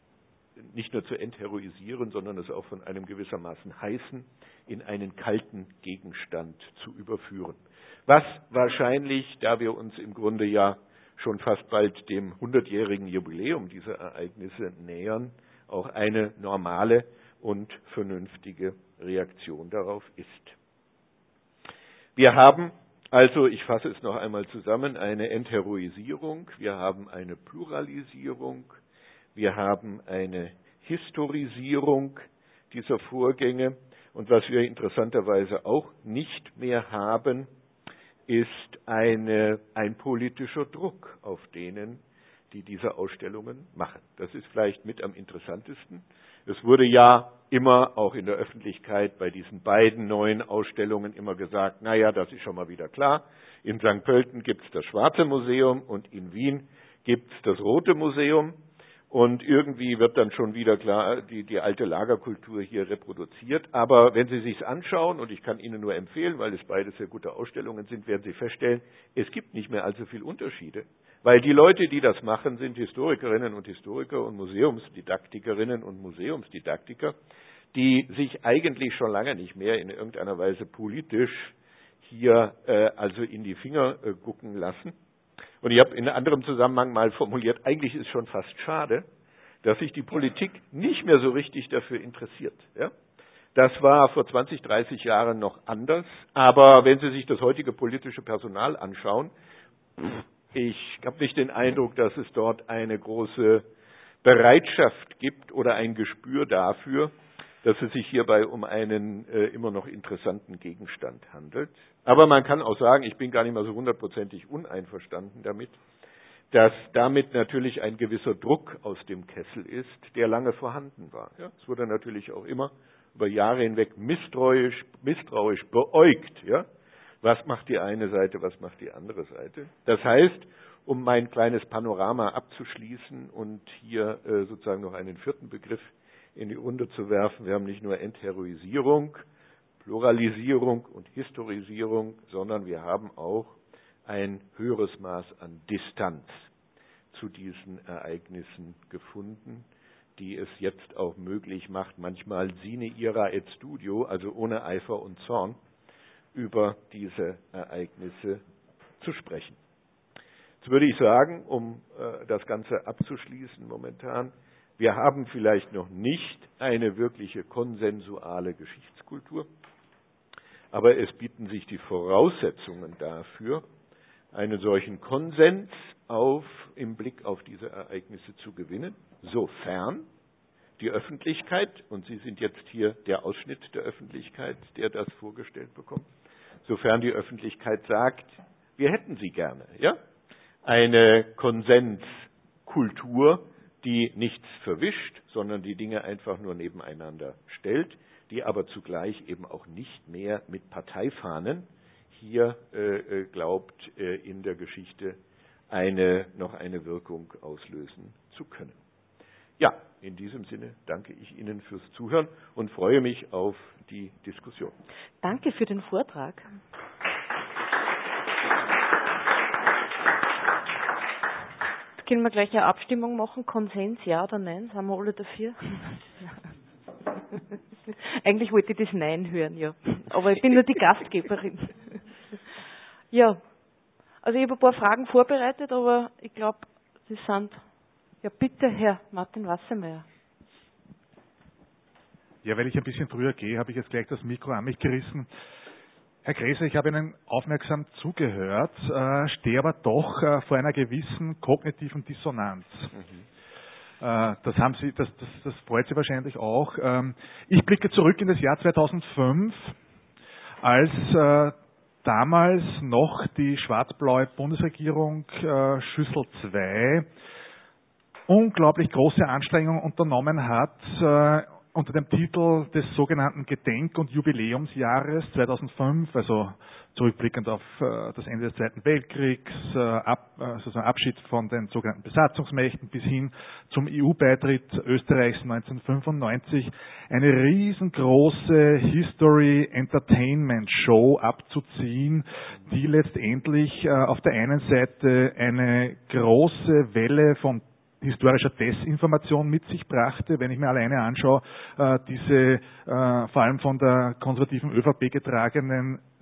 nicht nur zu entheroisieren, sondern es auch von einem gewissermaßen heißen in einen kalten Gegenstand zu überführen. Was wahrscheinlich, da wir uns im Grunde ja schon fast bald dem hundertjährigen Jubiläum dieser Ereignisse nähern, auch eine normale und vernünftige Reaktion darauf ist. Wir haben also, ich fasse es noch einmal zusammen, eine Entheroisierung, wir haben eine Pluralisierung, wir haben eine Historisierung dieser Vorgänge Und was wir interessanterweise auch nicht mehr haben, ist eine, ein politischer Druck auf denen, die diese Ausstellungen machen. Das ist vielleicht mit am interessantesten. Es wurde ja immer auch in der Öffentlichkeit bei diesen beiden neuen Ausstellungen immer gesagt, naja, das ist schon mal wieder klar. In Sankt Pölten gibt es das Schwarze Museum und in Wien gibt es das Rote Museum. Und irgendwie wird dann schon wieder klar, die, die alte Lagerkultur hier reproduziert. Aber wenn Sie sich anschauen, und ich kann Ihnen nur empfehlen, weil es beide sehr gute Ausstellungen sind, werden Sie feststellen, es gibt nicht mehr allzu viele Unterschiede. Weil die Leute, die das machen, sind Historikerinnen und Historiker und Museumsdidaktikerinnen und Museumsdidaktiker, die sich eigentlich schon lange nicht mehr in irgendeiner Weise politisch hier äh, also in die Finger äh, gucken lassen. Und ich habe in einem anderen Zusammenhang mal formuliert, eigentlich ist schon fast schade, dass sich die Politik nicht mehr so richtig dafür interessiert. Ja? Das war vor zwanzig, dreißig Jahren noch anders. Aber wenn Sie sich das heutige politische Personal anschauen, ich habe nicht den Eindruck, dass es dort eine große Bereitschaft gibt oder ein Gespür dafür, dass es sich hierbei um einen äh, immer noch interessanten Gegenstand handelt. Aber man kann auch sagen, ich bin gar nicht mal so hundertprozentig uneinverstanden damit, dass damit natürlich ein gewisser Druck aus dem Kessel ist, der lange vorhanden war. Ja, es wurde natürlich auch immer über Jahre hinweg misstrauisch, misstrauisch beäugt. Ja? Was macht die eine Seite, was macht die andere Seite? Das heißt, um mein kleines Panorama abzuschließen und hier äh, sozusagen noch einen vierten Begriff in die Runde zu werfen. Wir haben nicht nur Entheroisierung, Pluralisierung und Historisierung, sondern wir haben auch ein höheres Maß an Distanz zu diesen Ereignissen gefunden, die es jetzt auch möglich macht, manchmal sine ira et studio, also ohne Eifer und Zorn, über diese Ereignisse zu sprechen. Jetzt würde ich sagen, um äh, das Ganze abzuschließen momentan, wir haben vielleicht noch nicht eine wirkliche konsensuale Geschichtskultur, aber es bieten sich die Voraussetzungen dafür, einen solchen Konsens auf, im Blick auf diese Ereignisse zu gewinnen, sofern die Öffentlichkeit, und Sie sind jetzt hier der Ausschnitt der Öffentlichkeit, der das vorgestellt bekommt, sofern die Öffentlichkeit sagt, wir hätten sie gerne, ja? Eine Konsenskultur, die nichts verwischt, sondern die Dinge einfach nur nebeneinander stellt, die aber zugleich eben auch nicht mehr mit Parteifahnen hier äh, glaubt, äh, in der Geschichte eine, noch eine Wirkung auslösen zu können. Ja, in diesem Sinne danke ich Ihnen fürs Zuhören und freue mich auf die Diskussion. Danke für den Vortrag. Jetzt können wir gleich eine Abstimmung machen. Konsens, ja oder nein? Sind wir alle dafür? Eigentlich wollte ich das Nein hören, ja. Aber ich bin nur die Gastgeberin. Ja, also ich habe ein paar Fragen vorbereitet, aber ich glaube, sie sind... Ja, bitte, Herr Martin Wassermeier. Ja, weil ich ein bisschen früher gehe, habe ich jetzt gleich das Mikro an mich gerissen. Herr Gräser, ich habe Ihnen aufmerksam zugehört, äh, stehe aber doch äh, vor einer gewissen kognitiven Dissonanz. Mhm. Äh, das, haben Sie, das, das, das freut Sie wahrscheinlich auch. Ähm, ich blicke zurück in das Jahr zweitausendfünf, als äh, damals noch die schwarz-blaue Bundesregierung äh, Schüssel zwei unglaublich große Anstrengungen unternommen hat, äh, unter dem Titel des sogenannten Gedenk- und Jubiläumsjahres zweitausendfünf, also zurückblickend auf äh, das Ende des Zweiten Weltkriegs, äh, ab, äh, sozusagen Abschied von den sogenannten Besatzungsmächten bis hin zum E U-Beitritt Österreichs neunzehnhundertfünfundneunzig, eine riesengroße History-Entertainment-Show abzuziehen, die letztendlich äh, auf der einen Seite eine große Welle von historischer Desinformation mit sich brachte, wenn ich mir alleine anschaue, äh, diese äh, vor allem von der konservativen ÖVP getragenen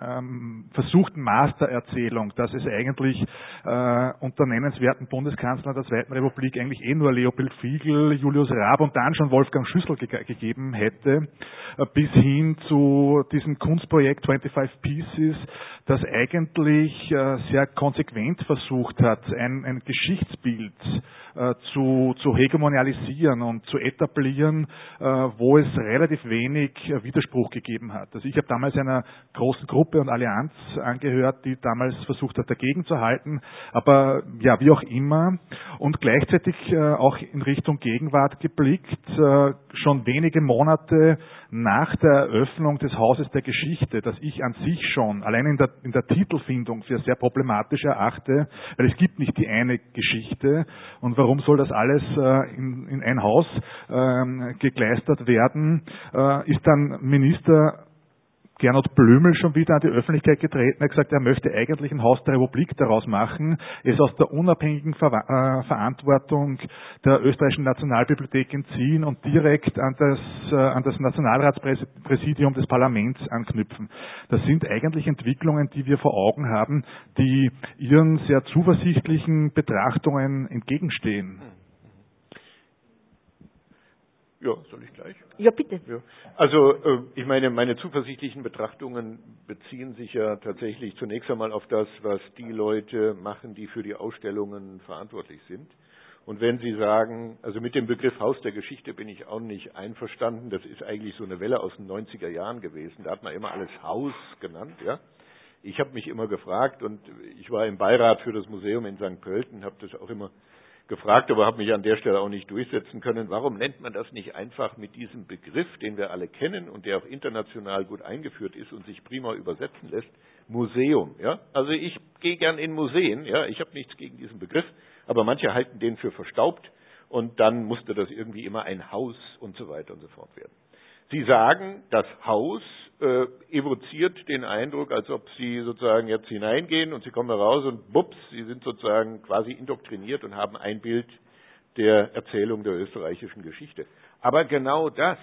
ähm, versuchten Mastererzählung, dass es eigentlich äh, unter nennenswerten Bundeskanzlern der Zweiten Republik eigentlich eh nur Leopold Fiegel, Julius Raab und dann schon Wolfgang Schüssel ge gegeben hätte, äh, bis hin zu diesem Kunstprojekt fünfundzwanzig Pieces, das eigentlich äh, sehr konsequent versucht hat, ein, ein Geschichtsbild äh, zu, zu hegemonialisieren und zu etablieren, äh, wo es relativ wenig äh, Widerspruch gegeben hat. Also ich habe damals einer großen Gruppe und Allianz angehört, die damals versucht hat, dagegen zu halten, aber ja, wie auch immer. Und gleichzeitig äh, auch in Richtung Gegenwart geblickt, äh, schon wenige Monate nach der Eröffnung des Hauses der Geschichte, das ich an sich schon allein in der, in der Titelfindung für sehr problematisch erachte, weil es gibt nicht die eine Geschichte und warum soll das alles äh, in, in ein Haus äh, gekleistert werden, äh, ist dann Minister Gernot Blümel schon wieder an die Öffentlichkeit getreten. Er hat gesagt, er möchte eigentlich ein Haus der Republik daraus machen, es aus der unabhängigen Ver äh, Verantwortung der österreichischen Nationalbibliothek entziehen und direkt an das, äh, an das Nationalratspräsidium des Parlaments anknüpfen. Das sind eigentlich Entwicklungen, die wir vor Augen haben, die ihren sehr zuversichtlichen Betrachtungen entgegenstehen. Ja, soll ich gleich? Ja, bitte. Ja. Also äh, ich meine, meine zuversichtlichen Betrachtungen beziehen sich ja tatsächlich zunächst einmal auf das, was die Leute machen, die für die Ausstellungen verantwortlich sind. Und wenn Sie sagen, also mit dem Begriff Haus der Geschichte bin ich auch nicht einverstanden, das ist eigentlich so eine Welle aus den neunziger Jahren gewesen, da hat man immer alles Haus genannt, ja. Ich habe mich immer gefragt und ich war im Beirat für das Museum in Sankt Pölten, habe das auch immer gefragt, aber habe mich an der Stelle auch nicht durchsetzen können. Warum nennt man das nicht einfach mit diesem Begriff, den wir alle kennen und der auch international gut eingeführt ist und sich prima übersetzen lässt, Museum? Ja? Also ich gehe gern in Museen, ja, ich habe nichts gegen diesen Begriff, aber manche halten den für verstaubt und dann musste das irgendwie immer ein Haus und so weiter und so fort werden. Sie sagen, das Haus äh, evoziert den Eindruck, als ob Sie sozusagen jetzt hineingehen und Sie kommen heraus und bups, Sie sind sozusagen quasi indoktriniert und haben ein Bild der Erzählung der österreichischen Geschichte. Aber genau das,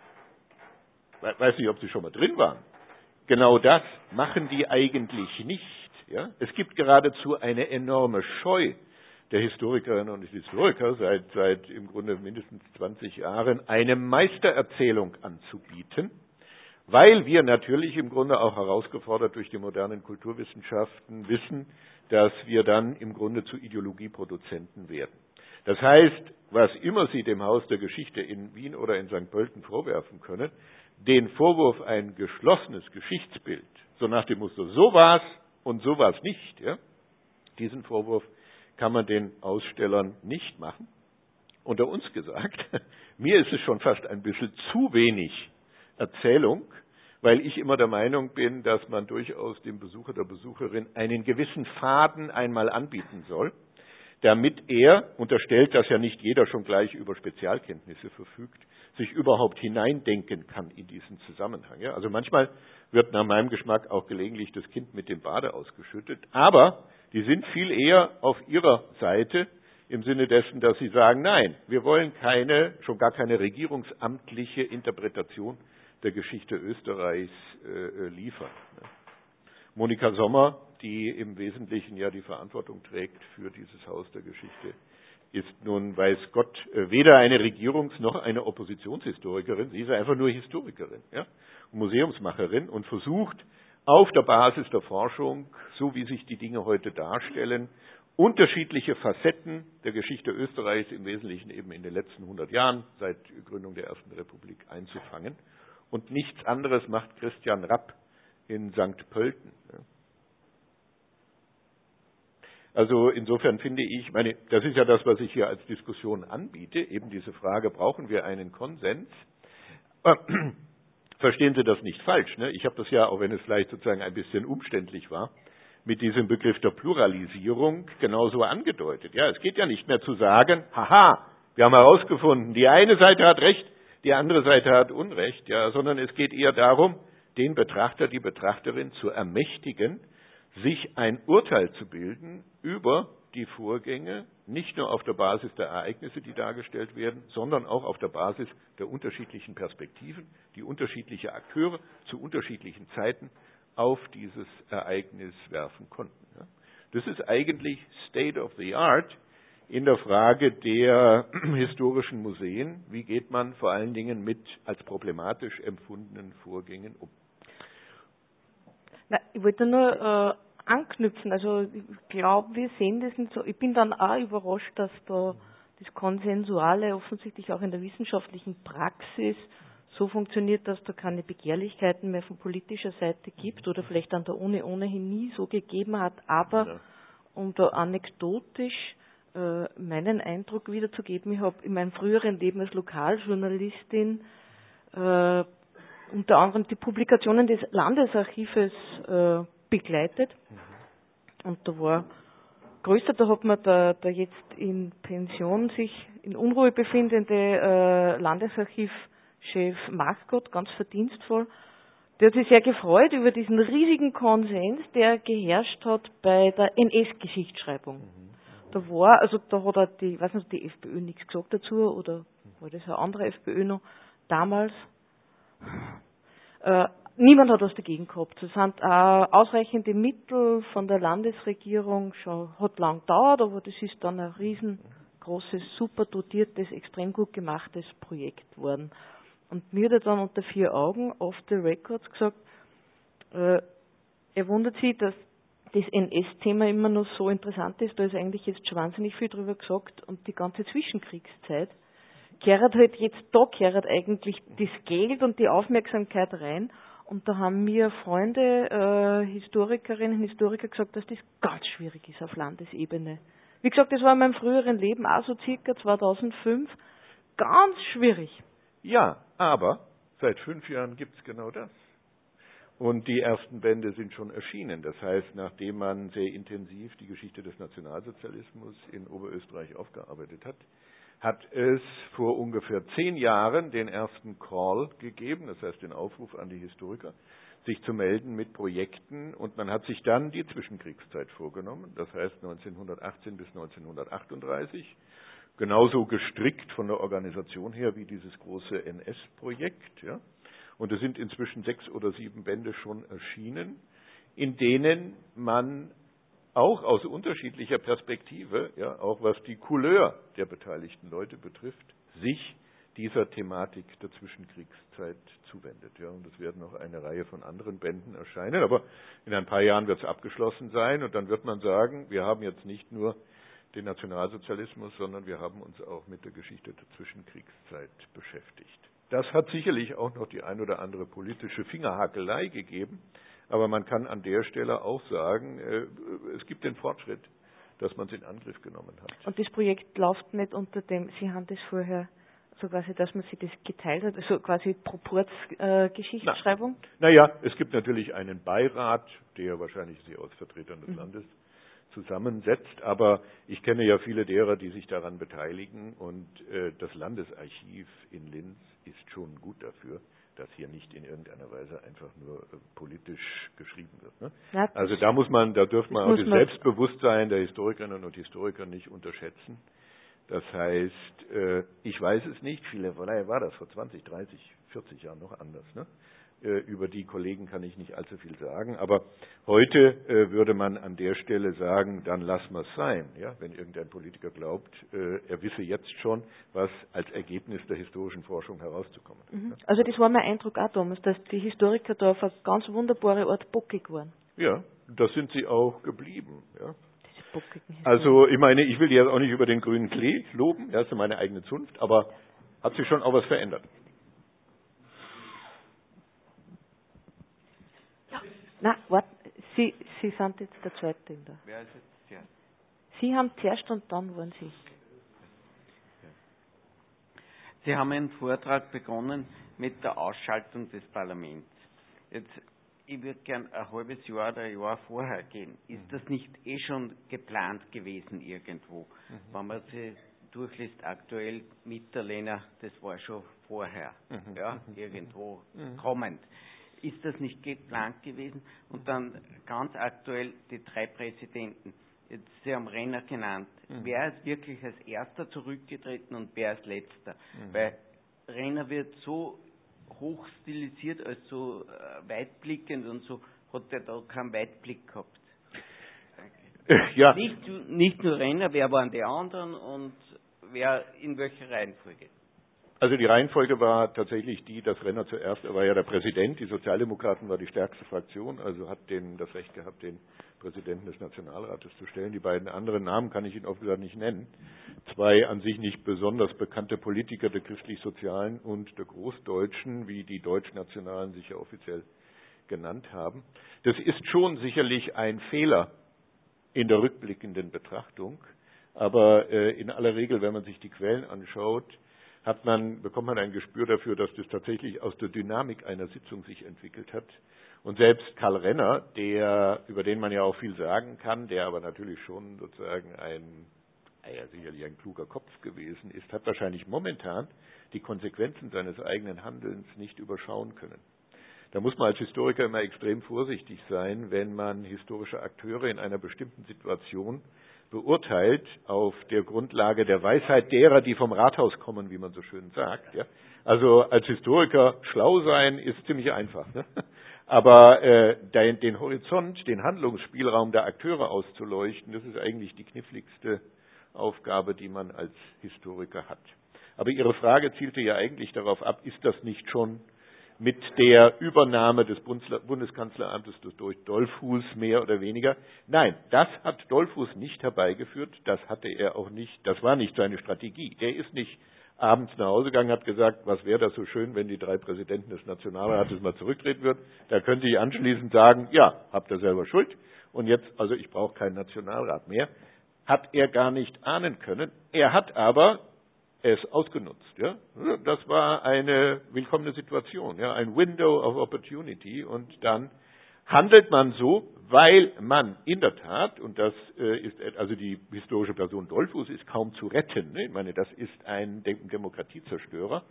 ich weiß nicht, ob Sie schon mal drin waren, genau das machen die eigentlich nicht. Ja? Es gibt geradezu eine enorme Scheu der Historikerinnen und Historiker seit, seit im Grunde mindestens zwanzig Jahren eine Meistererzählung anzubieten, weil wir natürlich im Grunde auch herausgefordert durch die modernen Kulturwissenschaften wissen, dass wir dann im Grunde zu Ideologieproduzenten werden. Das heißt, was immer Sie dem Haus der Geschichte in Wien oder in Sankt Pölten vorwerfen können, den Vorwurf ein geschlossenes Geschichtsbild, so nach dem Muster, so war's und so war's nicht, ja, diesen Vorwurf kann man den Ausstellern nicht machen. Unter uns gesagt, mir ist es schon fast ein bisschen zu wenig Erzählung, weil ich immer der Meinung bin, dass man durchaus dem Besucher, der Besucherin einen gewissen Faden einmal anbieten soll, damit er, unterstellt, dass ja nicht jeder schon gleich über Spezialkenntnisse verfügt, sich überhaupt hineindenken kann in diesen Zusammenhang. Ja, also manchmal wird nach meinem Geschmack auch gelegentlich das Kind mit dem Bade ausgeschüttet, aber die sind viel eher auf ihrer Seite im Sinne dessen, dass sie sagen, nein, wir wollen keine, schon gar keine regierungsamtliche Interpretation der Geschichte Österreichs äh, liefern. Monika Sommer, die im Wesentlichen ja die Verantwortung trägt für dieses Haus der Geschichte, ist nun, weiß Gott, weder eine Regierungs- noch eine Oppositionshistorikerin, sie ist einfach nur Historikerin, ja, Museumsmacherin und versucht, auf der Basis der Forschung, so wie sich die Dinge heute darstellen, unterschiedliche Facetten der Geschichte Österreichs, im Wesentlichen eben in den letzten hundert Jahren, seit Gründung der Ersten Republik, einzufangen. Und nichts anderes macht Christian Rapp in Sankt Pölten. Also insofern finde ich, meine, das ist ja das, was ich hier als Diskussion anbiete, eben diese Frage, brauchen wir einen Konsens? Verstehen Sie das nicht falsch, ne? Ich habe das ja, auch wenn es vielleicht sozusagen ein bisschen umständlich war, mit diesem Begriff der Pluralisierung genauso angedeutet. Ja, es geht ja nicht mehr zu sagen, haha, wir haben herausgefunden, die eine Seite hat Recht, die andere Seite hat Unrecht, ja, sondern es geht eher darum, den Betrachter, die Betrachterin zu ermächtigen, sich ein Urteil zu bilden über die Vorgänge, nicht nur auf der Basis der Ereignisse, die dargestellt werden, sondern auch auf der Basis der unterschiedlichen Perspektiven, die unterschiedliche Akteure zu unterschiedlichen Zeiten auf dieses Ereignis werfen konnten. Ja. Das ist eigentlich State of the Art in der Frage der historischen Museen. Wie geht man vor allen Dingen mit als problematisch empfundenen Vorgängen um? Na, ich wollte nur äh, anknüpfen. Also ich glaube, wir sehen das nicht so. Ich bin dann auch überrascht, dass da das Konsensuale offensichtlich auch in der wissenschaftlichen Praxis so funktioniert, dass da keine Begehrlichkeiten mehr von politischer Seite gibt oder vielleicht an der Uni ohnehin nie so gegeben hat. Aber ja. um da anekdotisch äh, meinen Eindruck wiederzugeben, ich habe in meinem früheren Leben als Lokaljournalistin äh, unter anderem die Publikationen des Landesarchives äh, begleitet. Und da war größer, da hat man der, der jetzt in Pension sich in Unruhe befindende äh, Landesarchivchef Markgott, ganz verdienstvoll, der hat sich sehr gefreut über diesen riesigen Konsens, der geherrscht hat bei der N S-Geschichtsschreibung. Mhm. Da war, also da hat er die, ich weiß nicht, die FPÖ nichts gesagt dazu, oder war das eine andere FPÖ noch, damals. Äh, niemand hat was dagegen gehabt. Es sind auch ausreichende Mittel von der Landesregierung, schon hat lang gedauert, aber das ist dann ein riesengroßes, super dotiertes, extrem gut gemachtes Projekt worden. Und mir hat er dann unter vier Augen off the records gesagt, äh, er wundert sich, dass das N S-Thema immer noch so interessant ist, da ist eigentlich jetzt schon wahnsinnig viel drüber gesagt, und die ganze Zwischenkriegszeit kehrt halt jetzt, da kehrt eigentlich das Geld und die Aufmerksamkeit rein, und da haben mir Freunde, äh, Historikerinnen und Historiker gesagt, dass das ganz schwierig ist auf Landesebene. Wie gesagt, das war in meinem früheren Leben auch so circa zweitausendfünf ganz schwierig. Ja, aber seit fünf Jahren gibt es genau das. Und die ersten Bände sind schon erschienen. Das heißt, nachdem man sehr intensiv die Geschichte des Nationalsozialismus in Oberösterreich aufgearbeitet hat, hat es vor ungefähr zehn Jahren den ersten Call gegeben, das heißt den Aufruf an die Historiker, sich zu melden mit Projekten, und man hat sich dann die Zwischenkriegszeit vorgenommen, das heißt neunzehnhundertachtzehn bis neunzehnhundertachtunddreißig, genauso gestrickt von der Organisation her wie dieses große N S-Projekt, ja. Und es sind inzwischen sechs oder sieben Bände schon erschienen, in denen man auch aus unterschiedlicher Perspektive, ja, auch was die Couleur der beteiligten Leute betrifft, sich dieser Thematik der Zwischenkriegszeit zuwendet. Ja, und es werden noch eine Reihe von anderen Bänden erscheinen, aber in ein paar Jahren wird es abgeschlossen sein, und dann wird man sagen, wir haben jetzt nicht nur den Nationalsozialismus, sondern wir haben uns auch mit der Geschichte der Zwischenkriegszeit beschäftigt. Das hat sicherlich auch noch die ein oder andere politische Fingerhakelei gegeben, aber man kann an der Stelle auch sagen, äh, es gibt den Fortschritt, dass man es in Angriff genommen hat. Und das Projekt läuft nicht unter dem, Sie haben das vorher, so quasi, dass man sich das geteilt hat, also quasi Proportsgeschichtsschreibung? Äh, naja, es gibt natürlich einen Beirat, der wahrscheinlich sich aus Vertretern des mhm. Landes zusammensetzt, aber ich kenne ja viele derer, die sich daran beteiligen, und äh, das Landesarchiv in Linz ist schon gut dafür, dass hier nicht in irgendeiner Weise einfach nur äh, politisch geschrieben wird. Ne? Ja, also da muss man, da dürfte man auch das Selbstbewusstsein der Historikerinnen und Historiker nicht unterschätzen. Das heißt, äh, ich weiß es nicht, vielleicht war das vor zwanzig, dreißig, vierzig Jahren noch anders. Ne? Über die Kollegen kann ich nicht allzu viel sagen, aber heute äh, würde man an der Stelle sagen, dann lassen wir es sein. Ja? Wenn irgendein Politiker glaubt, äh, er wisse jetzt schon, was als Ergebnis der historischen Forschung herauszukommen hat. Mhm. Ja? Also das war mein Eindruck auch damals, dass die Historiker da auf eine ganz wunderbare Art bockig waren. Ja, das sind sie auch geblieben. Ja? Also ich meine, ich will die jetzt auch nicht über den grünen Klee loben, das ist meine eigene Zunft, aber hat sich schon auch was verändert. Na, warte, Sie, Sie sind jetzt der Zweite. Da. Wer ist jetzt zuerst? Sie haben zuerst und dann waren Sie. Sie haben einen Vortrag begonnen mit der Ausschaltung des Parlaments. Jetzt, ich würde gern ein halbes Jahr oder ein Jahr vorher gehen. Ist das nicht eh schon geplant gewesen irgendwo? Mhm. Wenn man sich durchliest, aktuell Mitterlehner, das war schon vorher, mhm. ja, irgendwo mhm. kommend. Ist das nicht geplant gewesen? Und dann ganz aktuell die drei Präsidenten. Jetzt, Sie haben Renner genannt. Mhm. Wer ist wirklich als Erster zurückgetreten und wer als Letzter? Mhm. Weil Renner wird so hoch stilisiert, als so äh, weitblickend und so hat er da keinen Weitblick gehabt? Ja. Nicht, nicht nur Renner, wer waren die anderen und wer in welcher Reihenfolge? Also die Reihenfolge war tatsächlich die, dass Renner zuerst, er war ja der Präsident, die Sozialdemokraten war die stärkste Fraktion, also hat den, das Recht gehabt, den Präsidenten des Nationalrates zu stellen. Die beiden anderen Namen kann ich Ihnen offen gesagt nicht nennen. Zwei an sich nicht besonders bekannte Politiker der christlich-sozialen und der Großdeutschen, wie die Deutschnationalen sich ja offiziell genannt haben. Das ist schon sicherlich ein Fehler in der rückblickenden Betrachtung, aber äh, in aller Regel, wenn man sich die Quellen anschaut, hat man, bekommt man ein Gespür dafür, dass das tatsächlich aus der Dynamik einer Sitzung sich entwickelt hat. Und selbst Karl Renner, der, über den man ja auch viel sagen kann, der aber natürlich schon sozusagen ein, ja, sicherlich ein kluger Kopf gewesen ist, hat wahrscheinlich momentan die Konsequenzen seines eigenen Handelns nicht überschauen können. Da muss man als Historiker immer extrem vorsichtig sein, wenn man historische Akteure in einer bestimmten Situation beurteilt auf der Grundlage der Weisheit derer, die vom Rathaus kommen, wie man so schön sagt. Ja. Also als Historiker schlau sein ist ziemlich einfach. Ne? Aber äh, den, den Horizont, den Handlungsspielraum der Akteure auszuleuchten, das ist eigentlich die kniffligste Aufgabe, die man als Historiker hat. Aber Ihre Frage zielte ja eigentlich darauf ab, ist das nicht schon mit der Übernahme des Bundeskanzleramtes durch Dollfuß mehr oder weniger? Nein, das hat Dollfuß nicht herbeigeführt, das hatte er auch nicht, das war nicht seine Strategie. Er ist nicht abends nach Hause gegangen, hat gesagt, was wäre das so schön, wenn die drei Präsidenten des Nationalrates mal zurücktreten würden. Da könnte ich anschließend sagen, ja, habt ihr selber Schuld und jetzt, also ich brauche keinen Nationalrat mehr. Hat er gar nicht ahnen können. Er hat aber es ausgenutzt. Ja? Das war eine willkommene Situation, ja? Ein Window of Opportunity, und dann handelt man so, weil man in der Tat, und das äh, ist, also die historische Person Dollfuß ist kaum zu retten, ne? Ich meine, das ist ein Demokratiezerstörer,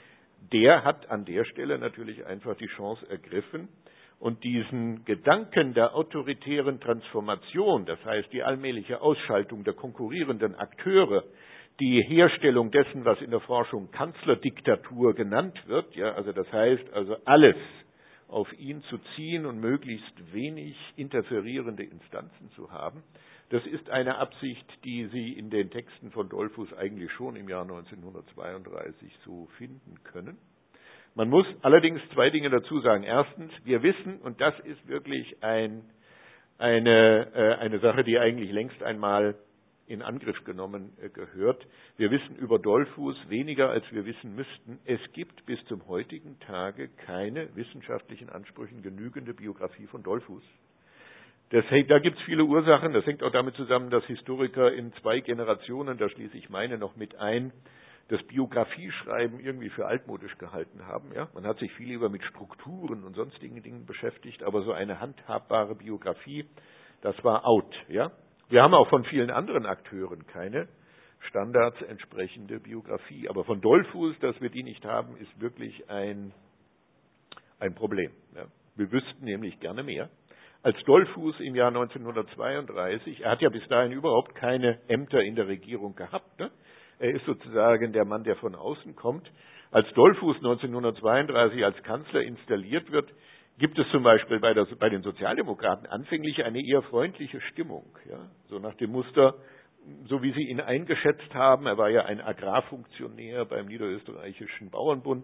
der hat an der Stelle natürlich einfach die Chance ergriffen und diesen Gedanken der autoritären Transformation, das heißt die allmähliche Ausschaltung der konkurrierenden Akteure, die Herstellung dessen, was in der Forschung Kanzlerdiktatur genannt wird, ja, also das heißt, also alles auf ihn zu ziehen und möglichst wenig interferierende Instanzen zu haben, das ist eine Absicht, die Sie in den Texten von Dollfuß eigentlich schon im Jahr neunzehnhundertzweiunddreißig so finden können. Man muss allerdings zwei Dinge dazu sagen. Erstens, wir wissen, und das ist wirklich ein, eine, äh, eine Sache, die eigentlich längst einmal in Angriff genommen äh, gehört. Wir wissen über Dollfuß weniger, als wir wissen müssten. Es gibt bis zum heutigen Tage keine wissenschaftlichen Ansprüchen genügende Biografie von Dollfuß. Das, da gibt es viele Ursachen. Das hängt auch damit zusammen, dass Historiker in zwei Generationen, da schließe ich meine noch mit ein, das Biografieschreiben irgendwie für altmodisch gehalten haben. Ja? Man hat sich viel lieber mit Strukturen und sonstigen Dingen beschäftigt, aber so eine handhabbare Biografie, das war out. Ja? Wir haben auch von vielen anderen Akteuren keine Standards entsprechende Biografie. Aber von Dollfuß, dass wir die nicht haben, ist wirklich ein, ein Problem. Ja. Wir wüssten nämlich gerne mehr. Als Dollfuß im Jahr neunzehnhundertzweiunddreißig, er hat ja bis dahin überhaupt keine Ämter in der Regierung gehabt. Ne? Er ist sozusagen der Mann, der von außen kommt. Als Dollfuß neunzehnhundertzweiunddreißig als Kanzler installiert wird, gibt es zum Beispiel bei, der, bei den Sozialdemokraten anfänglich eine eher freundliche Stimmung. Ja? So nach dem Muster, so wie sie ihn eingeschätzt haben, er war ja ein Agrarfunktionär beim Niederösterreichischen Bauernbund,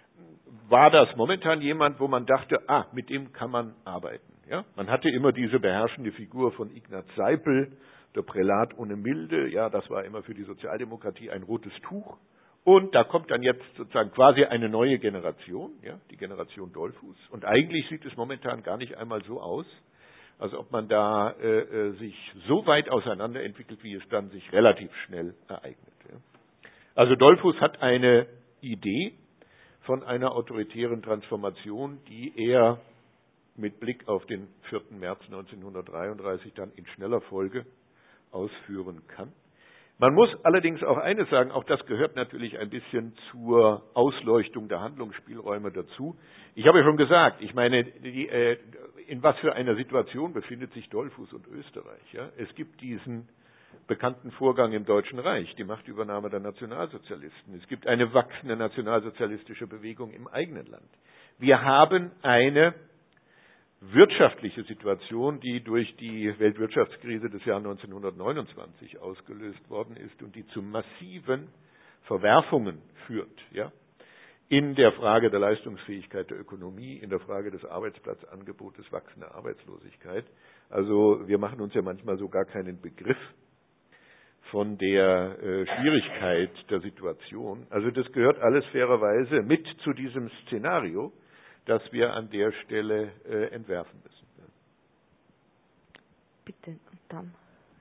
war das momentan jemand, wo man dachte, ah, mit dem kann man arbeiten. Ja? Man hatte immer diese beherrschende Figur von Ignaz Seipel, der Prälat ohne Milde, ja, das war immer für die Sozialdemokratie ein rotes Tuch. Und da kommt dann jetzt sozusagen quasi eine neue Generation, ja, die Generation Dollfuß. Und eigentlich sieht es momentan gar nicht einmal so aus, als ob man da äh, sich so weit auseinanderentwickelt, wie es dann sich relativ schnell ereignet. Ja. Also Dollfuß hat eine Idee von einer autoritären Transformation, die er mit Blick auf den vierten März neunzehnhundertdreiunddreißig dann in schneller Folge ausführen kann. Man muss allerdings auch eines sagen, auch das gehört natürlich ein bisschen zur Ausleuchtung der Handlungsspielräume dazu. Ich habe ja schon gesagt, ich meine, die, äh, in was für einer Situation befindet sich Dollfuß und Österreich? Ja? Es gibt diesen bekannten Vorgang im Deutschen Reich, die Machtübernahme der Nationalsozialisten. Es gibt eine wachsende nationalsozialistische Bewegung im eigenen Land. Wir haben eine wirtschaftliche Situation, die durch die Weltwirtschaftskrise des Jahres neunzehnhundertneunundzwanzig ausgelöst worden ist und die zu massiven Verwerfungen führt, ja, in der Frage der Leistungsfähigkeit der Ökonomie, in der Frage des Arbeitsplatzangebotes, wachsender Arbeitslosigkeit. Also wir machen uns ja manchmal so gar keinen Begriff von der äh, Schwierigkeit der Situation. Also das gehört alles fairerweise mit zu diesem Szenario, das wir an der Stelle äh, entwerfen müssen. Bitte, und dann.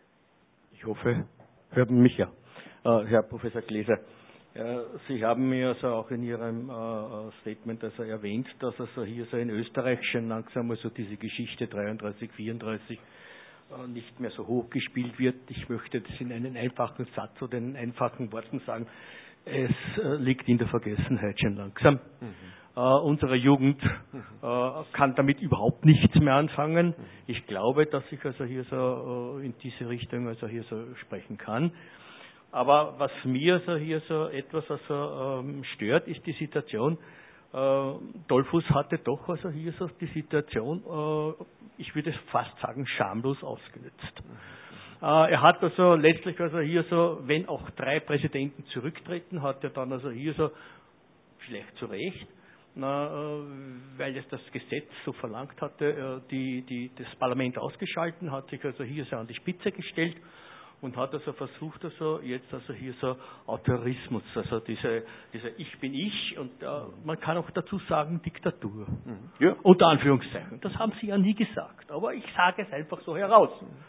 Ich hoffe, hört man mich ja. Äh, Herr Professor Gläser, äh, Sie haben mir also auch in Ihrem äh, Statement also erwähnt, dass also hier so in Österreich schon langsam also diese Geschichte dreiunddreißig, vierunddreißig äh, nicht mehr so hoch gespielt wird. Ich möchte das in einen einfachen Satz oder in einfachen Worten sagen. Es äh, liegt in der Vergessenheit schon langsam. Mhm. Uh, unsere Jugend uh, kann damit überhaupt nichts mehr anfangen. Ich glaube, dass ich also hier so uh, in diese Richtung also hier so sprechen kann. Aber was mir also hier so etwas also um, stört, ist die Situation. Uh, Dollfuß hatte doch also hier so die Situation, uh, ich würde fast sagen, schamlos ausgenutzt. Uh, er hat also letztlich also hier so, wenn auch drei Präsidenten zurücktreten, hat er dann also hier so, vielleicht zu Recht, Na, weil es das Gesetz so verlangt hatte, die, die, das Parlament ausgeschalten, hat sich also hier so an die Spitze gestellt und hat also versucht, also jetzt also hier so Autorismus, also diese, diese Ich bin ich und äh, man kann auch dazu sagen Diktatur. Ja. Unter Anführungszeichen. Das haben Sie ja nie gesagt, aber ich sage es einfach so heraus.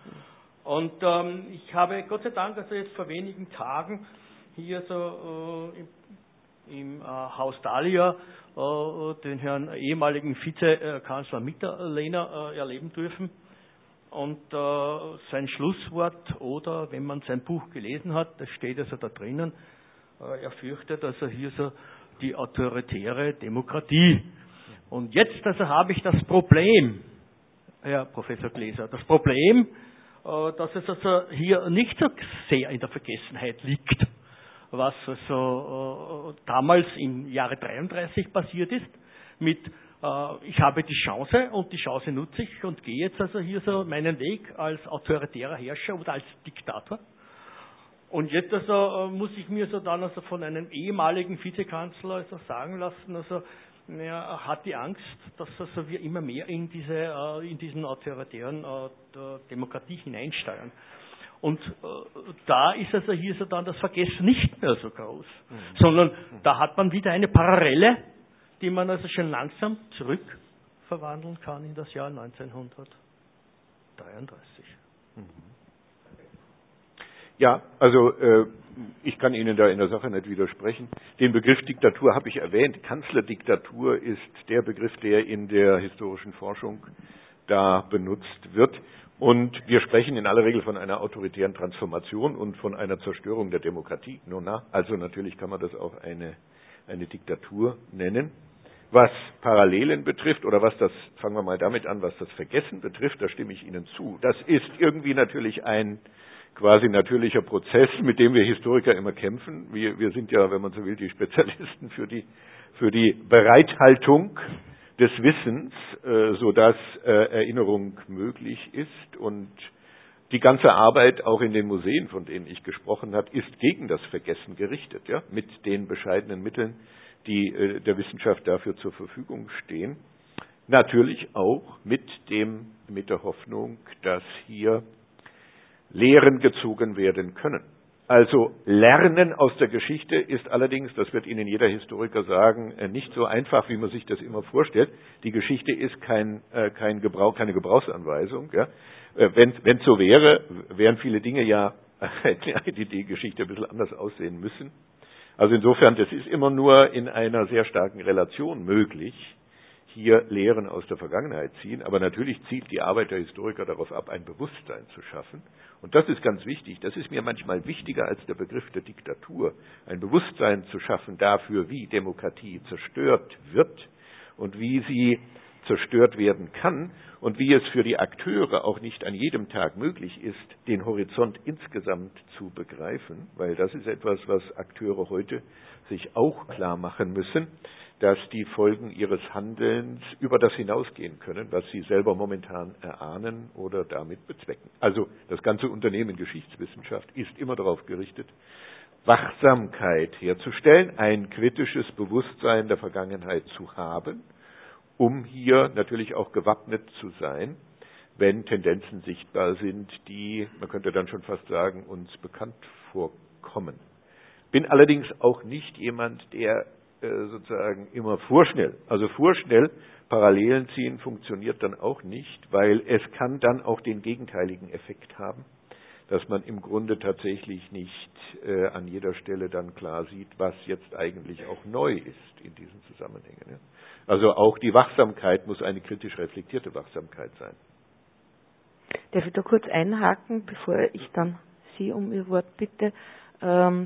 Und ähm, ich habe Gott sei Dank also jetzt vor wenigen Tagen hier so äh, im im äh, Haus Dahlia äh, den Herrn ehemaligen Vizekanzler Mitterlehner äh, erleben dürfen. Und äh, sein Schlusswort, oder wenn man sein Buch gelesen hat, das steht also da drinnen, äh, er fürchtet also hier so die autoritäre Demokratie. Und jetzt also habe ich das Problem, Herr Professor Gläser, das Problem, äh, dass es also hier nicht so sehr in der Vergessenheit liegt, was also äh, damals im Jahre dreiunddreißig passiert ist, mit äh, ich habe die Chance und die Chance nutze ich und gehe jetzt also hier so meinen Weg als autoritärer Herrscher oder als Diktator. Und jetzt also äh, muss ich mir so dann also von einem ehemaligen Vizekanzler also sagen lassen, also er hat die Angst, dass also wir immer mehr in diese äh, in diesen autoritären äh, Demokratie hineinsteuern. Und äh, da ist also hier so dann das Vergessen nicht mehr so groß, mhm. sondern da hat man wieder eine Parallele, die man also schon langsam zurückverwandeln kann in das Jahr neunzehnhundertdreiunddreißig. Mhm. Ja, also äh, ich kann Ihnen da in der Sache nicht widersprechen. Den Begriff Diktatur habe ich erwähnt. Kanzlerdiktatur ist der Begriff, der in der historischen Forschung da benutzt wird. Und wir sprechen in aller Regel von einer autoritären Transformation und von einer Zerstörung der Demokratie. Nun, na, also natürlich kann man das auch eine, eine Diktatur nennen. Was Parallelen betrifft, oder was das, fangen wir mal damit an, was das Vergessen betrifft, da stimme ich Ihnen zu. Das ist irgendwie natürlich ein quasi natürlicher Prozess, mit dem wir Historiker immer kämpfen. Wir, wir sind ja, wenn man so will, die Spezialisten für die, für die Bereithaltung des Wissens, äh, sodass äh, Erinnerung möglich ist, und die ganze Arbeit auch in den Museen, von denen ich gesprochen habe, ist gegen das Vergessen gerichtet, ja, mit den bescheidenen Mitteln, die äh, der Wissenschaft dafür zur Verfügung stehen. Natürlich auch mit dem, mit der Hoffnung, dass hier Lehren gezogen werden können. Also Lernen aus der Geschichte ist allerdings, das wird Ihnen jeder Historiker sagen, nicht so einfach, wie man sich das immer vorstellt. Die Geschichte ist kein, äh, kein Gebrauch, keine Gebrauchsanweisung. Ja. Wenn es so wäre, wären viele Dinge ja, die, die Geschichte ein bisschen anders aussehen müssen. Also insofern, das ist immer nur in einer sehr starken Relation möglich, hier Lehren aus der Vergangenheit ziehen. Aber natürlich zielt die Arbeit der Historiker darauf ab, ein Bewusstsein zu schaffen. Und das ist ganz wichtig. Das ist mir manchmal wichtiger als der Begriff der Diktatur. Ein Bewusstsein zu schaffen dafür, wie Demokratie zerstört wird und wie sie zerstört werden kann und wie es für die Akteure auch nicht an jedem Tag möglich ist, den Horizont insgesamt zu begreifen, weil das ist etwas, was Akteure heute sich auch klar machen müssen, dass die Folgen ihres Handelns über das hinausgehen können, was sie selber momentan erahnen oder damit bezwecken. Also das ganze Unternehmen Geschichtswissenschaft ist immer darauf gerichtet, Wachsamkeit herzustellen, ein kritisches Bewusstsein der Vergangenheit zu haben, um hier natürlich auch gewappnet zu sein, wenn Tendenzen sichtbar sind, die, man könnte dann schon fast sagen, uns bekannt vorkommen. Bin allerdings auch nicht jemand, der äh, sozusagen immer vorschnell, also vorschnell Parallelen ziehen funktioniert dann auch nicht, weil es kann dann auch den gegenteiligen Effekt haben, dass man im Grunde tatsächlich nicht äh, an jeder Stelle dann klar sieht, was jetzt eigentlich auch neu ist in diesen Zusammenhängen. Ja? Also auch die Wachsamkeit muss eine kritisch reflektierte Wachsamkeit sein. Darf ich da kurz einhaken, bevor ich dann Sie um Ihr Wort bitte? Ähm,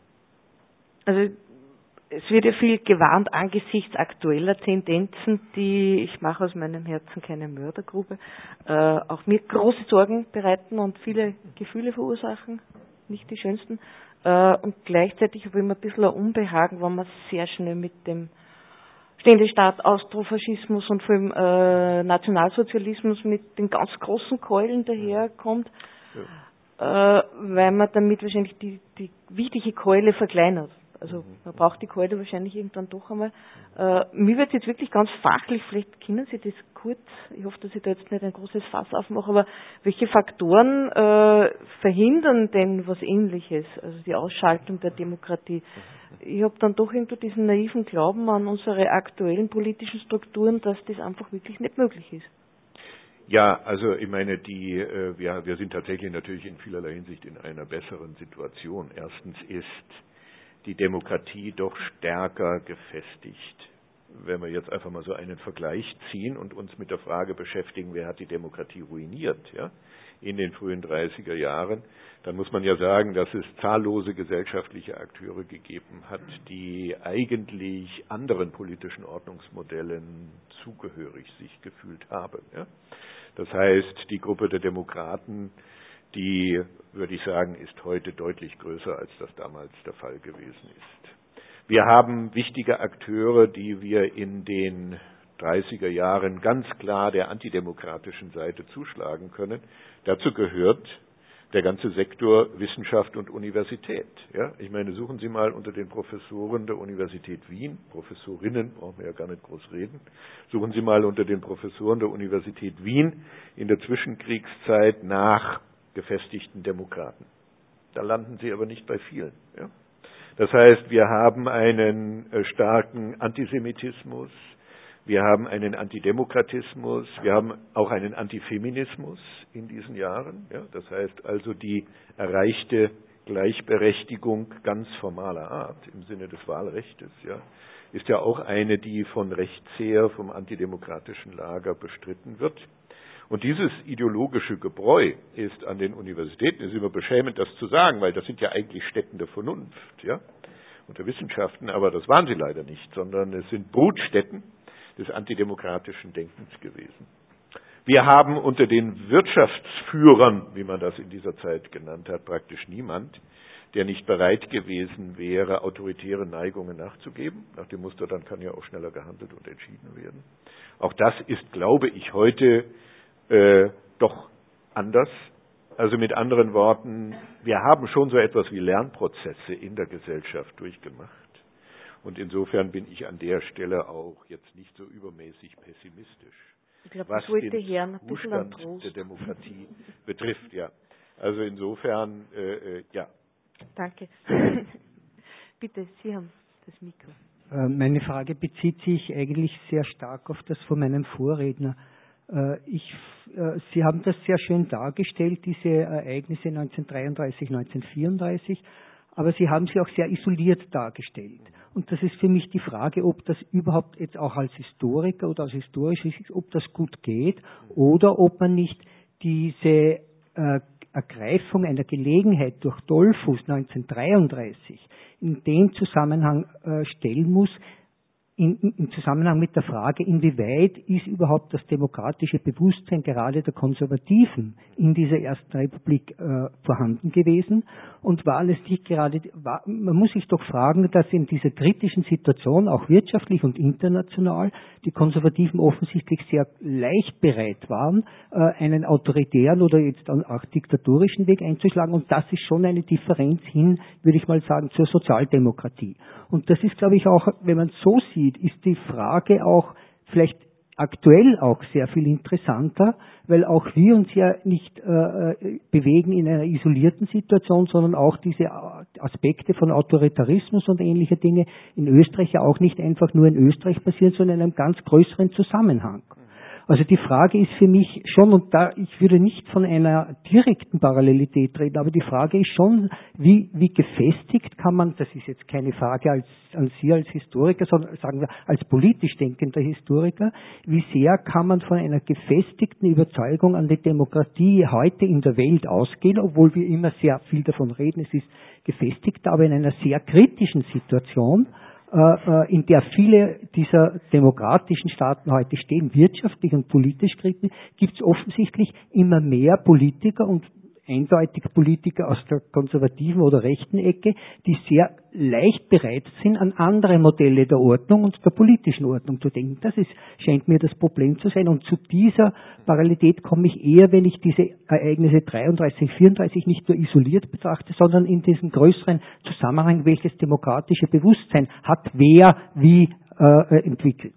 also es wird ja viel gewarnt angesichts aktueller Tendenzen, die, ich mache aus meinem Herzen keine Mördergrube, äh, auch mir große Sorgen bereiten und viele Gefühle verursachen, nicht die schönsten. Äh, und gleichzeitig habe ich immer ein bisschen ein Unbehagen, wenn man sehr schnell mit dem Ständestaat, Austrofaschismus und vor allem äh, Nationalsozialismus mit den ganz großen Keulen daherkommt, ja. äh, weil man damit wahrscheinlich die, die wichtige Keule verkleinert. Also man braucht die Keule wahrscheinlich irgendwann doch einmal. Äh, mir wird es jetzt wirklich ganz fachlich, vielleicht können Sie das kurz, ich hoffe, dass ich da jetzt nicht ein großes Fass aufmache, aber welche Faktoren äh, verhindern denn was Ähnliches, also die Ausschaltung der Demokratie? Ich habe dann doch irgendwo diesen naiven Glauben an unsere aktuellen politischen Strukturen, dass das einfach wirklich nicht möglich ist. Ja, also ich meine, die, äh, wir, wir sind tatsächlich natürlich in vielerlei Hinsicht in einer besseren Situation. Erstens ist die Demokratie doch stärker gefestigt. Wenn wir jetzt einfach mal so einen Vergleich ziehen und uns mit der Frage beschäftigen, wer hat die Demokratie ruiniert, ja, in den frühen dreißiger Jahren, dann muss man ja sagen, dass es zahllose gesellschaftliche Akteure gegeben hat, die eigentlich anderen politischen Ordnungsmodellen zugehörig sich gefühlt haben. Ja. Das heißt, die Gruppe der Demokraten, die, würde ich sagen, ist heute deutlich größer, als das damals der Fall gewesen ist. Wir haben wichtige Akteure, die wir in den dreißiger Jahren ganz klar der antidemokratischen Seite zuschlagen können. Dazu gehört der ganze Sektor Wissenschaft und Universität. Ja, ich meine, suchen Sie mal unter den Professoren der Universität Wien, Professorinnen, brauchen wir ja gar nicht groß reden, suchen Sie mal unter den Professoren der Universität Wien in der Zwischenkriegszeit nach gefestigten Demokraten. Da landen Sie aber nicht bei vielen. Ja? Das heißt, wir haben einen äh, starken Antisemitismus, wir haben einen Antidemokratismus, wir haben auch einen Antifeminismus in diesen Jahren. Ja? Das heißt also die erreichte Gleichberechtigung ganz formaler Art im Sinne des Wahlrechtes, ja, ist ja auch eine, die von rechts her vom antidemokratischen Lager bestritten wird. Und dieses ideologische Gebräu ist an den Universitäten, es ist immer beschämend, das zu sagen, weil das sind ja eigentlich Stätten der Vernunft, ja, und der Wissenschaften, aber das waren sie leider nicht, sondern es sind Brutstätten des antidemokratischen Denkens gewesen. Wir haben unter den Wirtschaftsführern, wie man das in dieser Zeit genannt hat, praktisch niemand, der nicht bereit gewesen wäre, autoritären Neigungen nachzugeben. Nach dem Muster, dann kann ja auch schneller gehandelt und entschieden werden. Auch das ist, glaube ich, heute Äh, doch anders. Also mit anderen Worten, wir haben schon so etwas wie Lernprozesse in der Gesellschaft durchgemacht. Und insofern bin ich an der Stelle auch jetzt nicht so übermäßig pessimistisch, ich glaub, was den Herrn Zustand der Demokratie betrifft. Ja. Also insofern, äh, äh, ja. Danke. Bitte, Sie haben das Mikro. Meine Frage bezieht sich eigentlich sehr stark auf das von meinem Vorredner. Ich, Sie haben das sehr schön dargestellt, diese Ereignisse neunzehnhundertdreiunddreißig, neunzehnhundertvierunddreißig, aber Sie haben sie auch sehr isoliert dargestellt. Und das ist für mich die Frage, ob das überhaupt jetzt auch als Historiker oder als historisch ist, ob das gut geht oder ob man nicht diese äh, Ergreifung einer Gelegenheit durch Dollfuß neunzehnhundertdreiunddreißig in den Zusammenhang äh, stellen muss, In, im Zusammenhang mit der Frage, inwieweit ist überhaupt das demokratische Bewusstsein gerade der Konservativen in dieser ersten Republik äh, vorhanden gewesen Und waren es nicht gerade, war, man muss sich doch fragen, dass in dieser kritischen Situation, auch wirtschaftlich und international, die Konservativen offensichtlich sehr leicht bereit waren, einen autoritären oder jetzt dann auch diktatorischen Weg einzuschlagen. Und das ist schon eine Differenz hin, würde ich mal sagen, zur Sozialdemokratie. Und das ist, glaube ich, auch, wenn man es so sieht, ist die Frage auch vielleicht aktuell auch sehr viel interessanter, weil auch wir uns ja nicht äh, bewegen in einer isolierten Situation, sondern auch diese Aspekte von Autoritarismus und ähnliche Dinge in Österreich ja auch nicht einfach nur in Österreich passieren, sondern in einem ganz größeren Zusammenhang. Also die Frage ist für mich schon, und da ich würde nicht von einer direkten Parallelität reden, aber die Frage ist schon, wie, wie gefestigt kann man, das ist jetzt keine Frage als, an Sie als Historiker, sondern sagen wir als politisch denkender Historiker, wie sehr kann man von einer gefestigten Überzeugung an die Demokratie heute in der Welt ausgehen, obwohl wir immer sehr viel davon reden, es ist gefestigt, aber in einer sehr kritischen Situation, in der viele dieser demokratischen Staaten heute stehen, wirtschaftlich und politisch kritisch, gibt es offensichtlich immer mehr Politiker und eindeutig Politiker aus der konservativen oder rechten Ecke, die sehr leicht bereit sind, an andere Modelle der Ordnung und der politischen Ordnung zu denken. Das ist, scheint mir das Problem zu sein. Und zu dieser Parallelität komme ich eher, wenn ich diese Ereignisse dreiunddreißig, vierunddreißig nicht nur isoliert betrachte, sondern in diesem größeren Zusammenhang, welches demokratische Bewusstsein hat wer wie äh, entwickelt.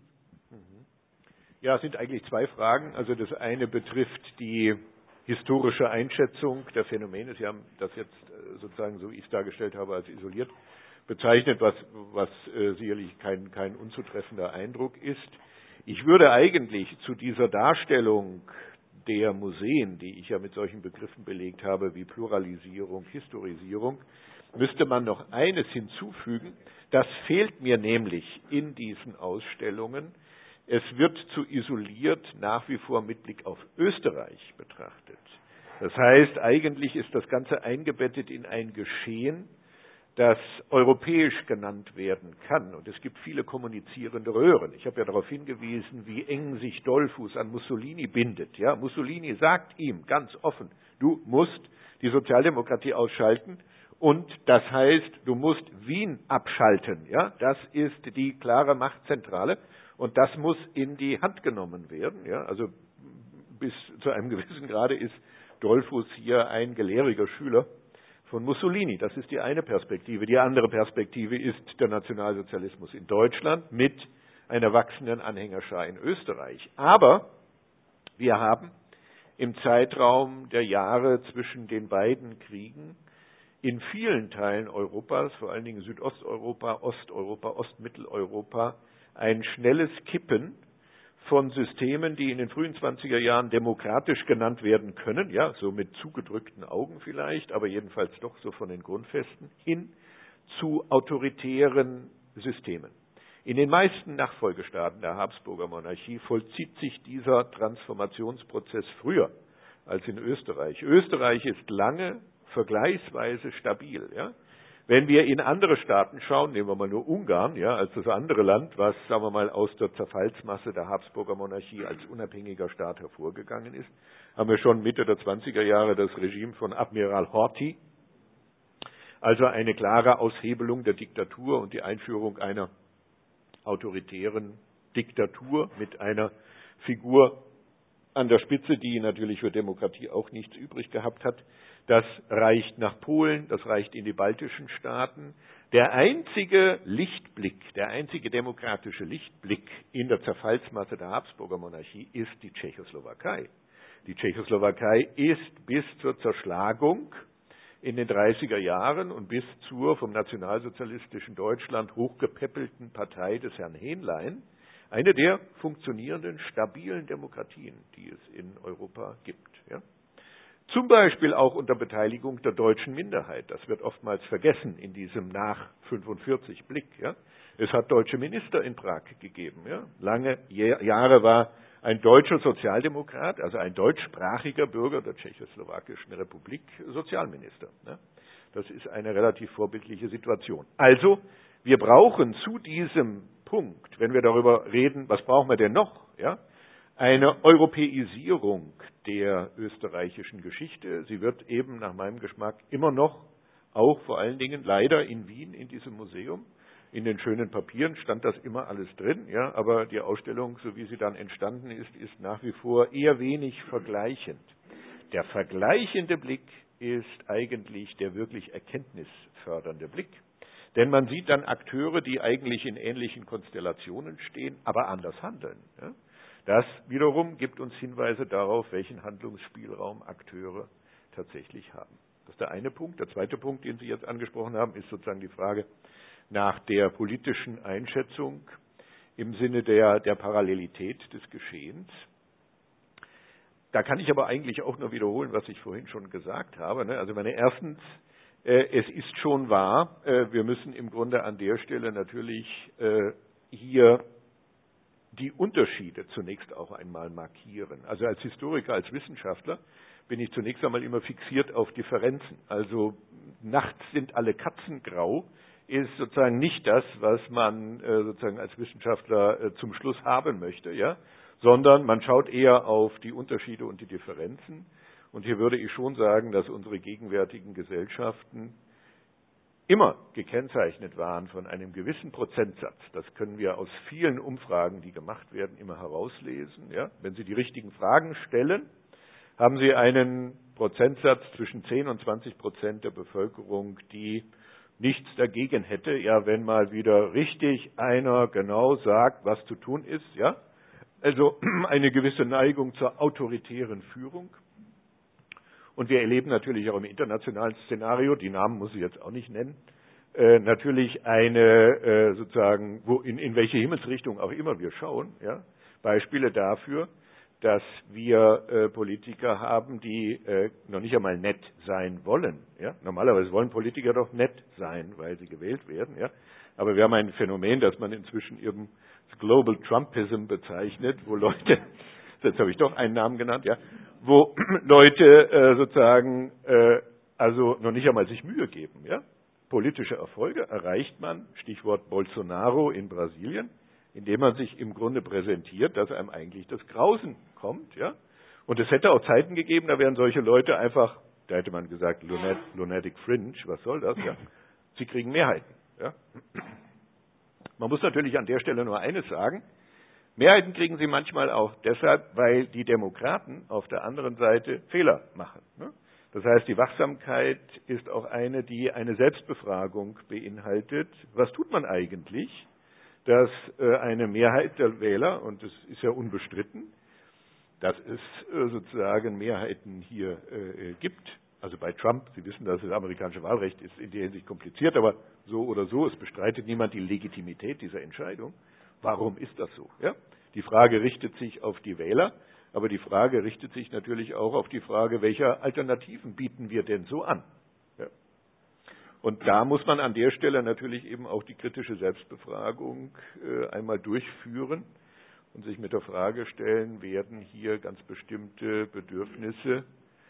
Ja, es sind eigentlich zwei Fragen. Also das eine betrifft die historische Einschätzung der Phänomene. Sie haben das jetzt sozusagen, so ich es dargestellt habe, als isoliert bezeichnet, was, was äh, sicherlich kein, kein unzutreffender Eindruck ist. Ich würde eigentlich zu dieser Darstellung der Museen, die ich ja mit solchen Begriffen belegt habe, wie Pluralisierung, Historisierung, müsste man noch eines hinzufügen. Das fehlt mir nämlich in diesen Ausstellungen. Es wird zu isoliert nach wie vor mit Blick auf Österreich betrachtet. Das heißt, eigentlich ist das Ganze eingebettet in ein Geschehen, das europäisch genannt werden kann. Und es gibt viele kommunizierende Röhren. Ich habe ja darauf hingewiesen, wie eng sich Dollfuß an Mussolini bindet. Ja, Mussolini sagt ihm ganz offen, du musst die Sozialdemokratie ausschalten. Und das heißt, du musst Wien abschalten. Ja, das ist die klare Machtzentrale. Und das muss in die Hand genommen werden. Ja, also bis zu einem gewissen Grade ist Dollfuß hier ein gelehriger Schüler von Mussolini. Das ist die eine Perspektive. Die andere Perspektive ist der Nationalsozialismus in Deutschland mit einer wachsenden Anhängerschar in Österreich. Aber wir haben im Zeitraum der Jahre zwischen den beiden Kriegen in vielen Teilen Europas, vor allen Dingen Südosteuropa, Osteuropa, Ostmitteleuropa, ein schnelles Kippen von Systemen, die in den frühen zwanziger Jahren demokratisch genannt werden können, ja, so mit zugedrückten Augen vielleicht, aber jedenfalls doch so von den Grundfesten, hin zu autoritären Systemen. In den meisten Nachfolgestaaten der Habsburger Monarchie vollzieht sich dieser Transformationsprozess früher als in Österreich. Österreich ist lange vergleichsweise stabil, ja. Wenn wir in andere Staaten schauen, nehmen wir mal nur Ungarn, ja, als das andere Land, was, sagen wir mal, aus der Zerfallsmasse der Habsburger Monarchie als unabhängiger Staat hervorgegangen ist, haben wir schon Mitte der zwanziger Jahre das Regime von Admiral Horthy, also eine klare Aushebelung der Diktatur und die Einführung einer autoritären Diktatur mit einer Figur an der Spitze, die natürlich für Demokratie auch nichts übrig gehabt hat. Das reicht nach Polen, das reicht in die baltischen Staaten. Der einzige Lichtblick, der einzige demokratische Lichtblick in der Zerfallsmasse der Habsburger Monarchie ist die Tschechoslowakei. Die Tschechoslowakei ist bis zur Zerschlagung in den dreißiger Jahren und bis zur vom nationalsozialistischen Deutschland hochgepäppelten Partei des Herrn Hähnlein eine der funktionierenden, stabilen Demokratien, die es in Europa gibt. Ja? Zum Beispiel auch unter Beteiligung der deutschen Minderheit. Das wird oftmals vergessen in diesem nach fünfundvierzig Blick. Ja? Es hat deutsche Minister in Prag gegeben. Ja? Lange Jahre war ein deutscher Sozialdemokrat, also ein deutschsprachiger Bürger der Tschechoslowakischen Republik, Sozialminister. Ja? Das ist eine relativ vorbildliche Situation. Also, wir brauchen zu diesem Punkt, wenn wir darüber reden, was brauchen wir denn noch? Ja? Eine Europäisierung der österreichischen Geschichte. Sie wird eben nach meinem Geschmack immer noch auch vor allen Dingen leider in Wien in diesem Museum. In den schönen Papieren stand das immer alles drin, ja, aber die Ausstellung, so wie sie dann entstanden ist, ist nach wie vor eher wenig vergleichend. Der vergleichende Blick ist eigentlich der wirklich erkenntnisfördernde Blick. Denn man sieht dann Akteure, die eigentlich in ähnlichen Konstellationen stehen, aber anders handeln. Ja. Das wiederum gibt uns Hinweise darauf, welchen Handlungsspielraum Akteure tatsächlich haben. Das ist der eine Punkt. Der zweite Punkt, den Sie jetzt angesprochen haben, ist sozusagen die Frage nach der politischen Einschätzung im Sinne der, der Parallelität des Geschehens. Da kann ich aber eigentlich auch nur wiederholen, was ich vorhin schon gesagt habe. Also meine erstens, äh, es ist schon wahr, äh, wir müssen im Grunde an der Stelle natürlich äh, hier die Unterschiede zunächst auch einmal markieren. Also als Historiker, als Wissenschaftler bin ich zunächst einmal immer fixiert auf Differenzen. Also nachts sind alle Katzen grau, ist sozusagen nicht das, was man äh, sozusagen als Wissenschaftler äh, zum Schluss haben möchte, ja, sondern man schaut eher auf die Unterschiede und die Differenzen. Und hier würde ich schon sagen, dass unsere gegenwärtigen Gesellschaften immer gekennzeichnet waren von einem gewissen Prozentsatz. Das können wir aus vielen Umfragen, die gemacht werden, immer herauslesen. Ja? Wenn Sie die richtigen Fragen stellen, haben Sie einen Prozentsatz zwischen zehn und zwanzig Prozent der Bevölkerung, die nichts dagegen hätte, ja, wenn mal wieder richtig einer genau sagt, was zu tun ist, ja. Also eine gewisse Neigung zur autoritären Führung. Und wir erleben natürlich auch im internationalen Szenario, die Namen muss ich jetzt auch nicht nennen, äh, natürlich eine äh, sozusagen, wo in, in welche Himmelsrichtung auch immer wir schauen, ja, Beispiele dafür, dass wir äh, Politiker haben, die äh, noch nicht einmal nett sein wollen. Ja? Normalerweise wollen Politiker doch nett sein, weil sie gewählt werden. Ja? Aber wir haben ein Phänomen, das man inzwischen eben Global Trumpism bezeichnet, wo Leute, jetzt habe ich doch einen Namen genannt, ja, wo Leute äh, sozusagen äh, also noch nicht einmal sich Mühe geben. Ja? Politische Erfolge erreicht man, Stichwort Bolsonaro in Brasilien, indem man sich im Grunde präsentiert, dass einem eigentlich das Grausen kommt. Ja? Und es hätte auch Zeiten gegeben, da wären solche Leute einfach, da hätte man gesagt, Lunat, Lunatic Fringe, was soll das? Ja? Sie kriegen Mehrheiten. Ja? Man muss natürlich an der Stelle nur eines sagen, Mehrheiten kriegen sie manchmal auch deshalb, weil die Demokraten auf der anderen Seite Fehler machen. Ne? Das heißt, die Wachsamkeit ist auch eine, die eine Selbstbefragung beinhaltet. Was tut man eigentlich, dass äh, eine Mehrheit der Wähler, und das ist ja unbestritten, dass es äh, sozusagen Mehrheiten hier äh, gibt. Also bei Trump, Sie wissen, dass das amerikanische Wahlrecht ist in der Hinsicht kompliziert, aber so oder so, es bestreitet niemand die Legitimität dieser Entscheidung. Warum ist das so? Ja? Die Frage richtet sich auf die Wähler, aber die Frage richtet sich natürlich auch auf die Frage, welche Alternativen bieten wir denn so an? Ja? Und da muss man an der Stelle natürlich eben auch die kritische Selbstbefragung äh, einmal durchführen und sich mit der Frage stellen, werden hier ganz bestimmte Bedürfnisse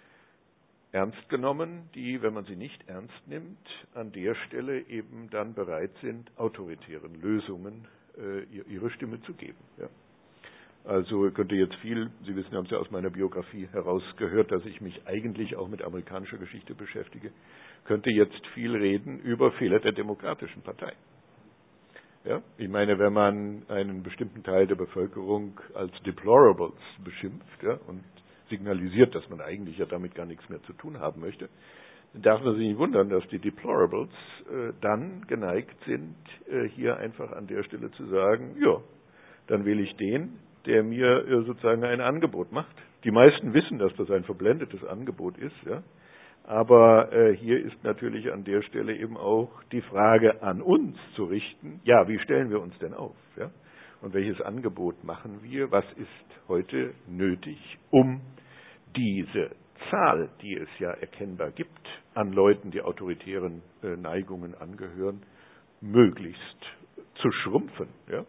ernst genommen, die, wenn man sie nicht ernst nimmt, an der Stelle eben dann bereit sind, autoritären Lösungen äh, ihre Stimme zu geben. Ja. Also ich könnte jetzt viel, Sie wissen, haben es ja aus meiner Biografie herausgehört, dass ich mich eigentlich auch mit amerikanischer Geschichte beschäftige, könnte jetzt viel reden über Fehler der Demokratischen Partei. Ja, ich meine, wenn man einen bestimmten Teil der Bevölkerung als Deplorables beschimpft, ja, und signalisiert, dass man eigentlich ja damit gar nichts mehr zu tun haben möchte, dann darf man sich nicht wundern, dass die Deplorables äh, dann geneigt sind, äh, hier einfach an der Stelle zu sagen, ja, dann wähle ich den, der mir äh, sozusagen ein Angebot macht. Die meisten wissen, dass das ein verblendetes Angebot ist, ja. Aber äh, hier ist natürlich an der Stelle eben auch die Frage an uns zu richten, ja, wie stellen wir uns denn auf? Ja? Und welches Angebot machen wir? Was ist heute nötig, um diese Zahl, die es ja erkennbar gibt, an Leuten, die autoritären äh, Neigungen angehören, möglichst zu schrumpfen? Ja?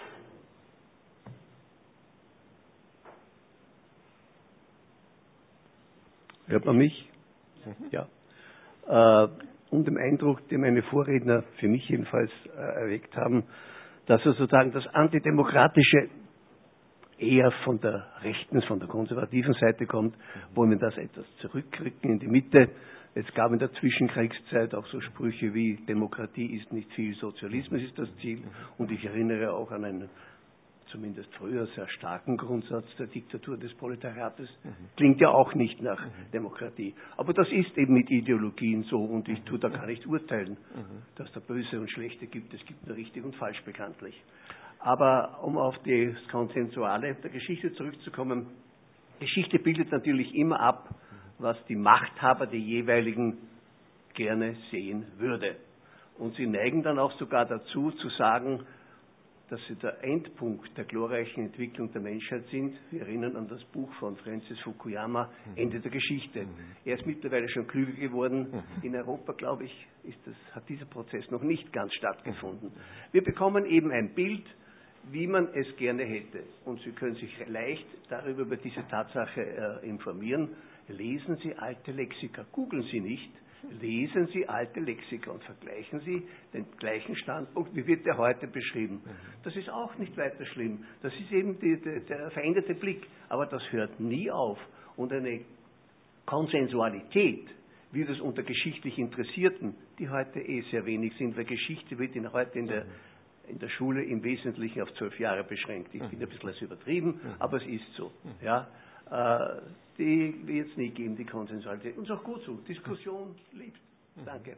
Hört man mich? Ja. Äh, und dem Eindruck, den meine Vorredner für mich jedenfalls äh, erweckt haben, dass sozusagen das Antidemokratische eher von der rechten, von der konservativen Seite kommt, wollen wir das etwas zurückrücken in die Mitte, Es gab in der Zwischenkriegszeit auch so Sprüche wie Demokratie ist nicht viel, Sozialismus ist das Ziel. Und ich erinnere auch an einen zumindest früher sehr starken Grundsatz der Diktatur des Proletariates. Klingt ja auch nicht nach Demokratie. Aber das ist eben mit Ideologien so und ich tue da gar nicht urteilen, dass da Böse und Schlechte gibt. Es gibt nur richtig und falsch bekanntlich. Aber um auf das Konsensuale der Geschichte zurückzukommen, Geschichte bildet natürlich immer ab, was die Machthaber der jeweiligen gerne sehen würde. Und sie neigen dann auch sogar dazu zu sagen, dass sie der Endpunkt der glorreichen Entwicklung der Menschheit sind. Wir erinnern an das Buch von Francis Fukuyama, Ende der Geschichte. Er ist mittlerweile schon klüger geworden. In Europa, glaube ich, ist das, hat dieser Prozess noch nicht ganz stattgefunden. Wir bekommen eben ein Bild, wie man es gerne hätte. Und Sie können sich leicht darüber, über diese Tatsache äh, informieren. Lesen Sie alte Lexika. Googeln Sie nicht. Lesen Sie alte Lexika und vergleichen Sie den gleichen Standpunkt, wie wird der heute beschrieben. Das ist auch nicht weiter schlimm. Das ist eben die, die, der veränderte Blick. Aber das hört nie auf. Und eine Konsensualität, wie das unter geschichtlich Interessierten, die heute eh sehr wenig sind, weil Geschichte wird in, heute in der, in der Schule im Wesentlichen auf zwölf Jahre beschränkt. Ich finde ein bisschen das übertrieben, aber es ist so. Ja, äh, die wird es nie geben, die Konsensualität. Und ist auch gut so. Diskussion lebt. Danke.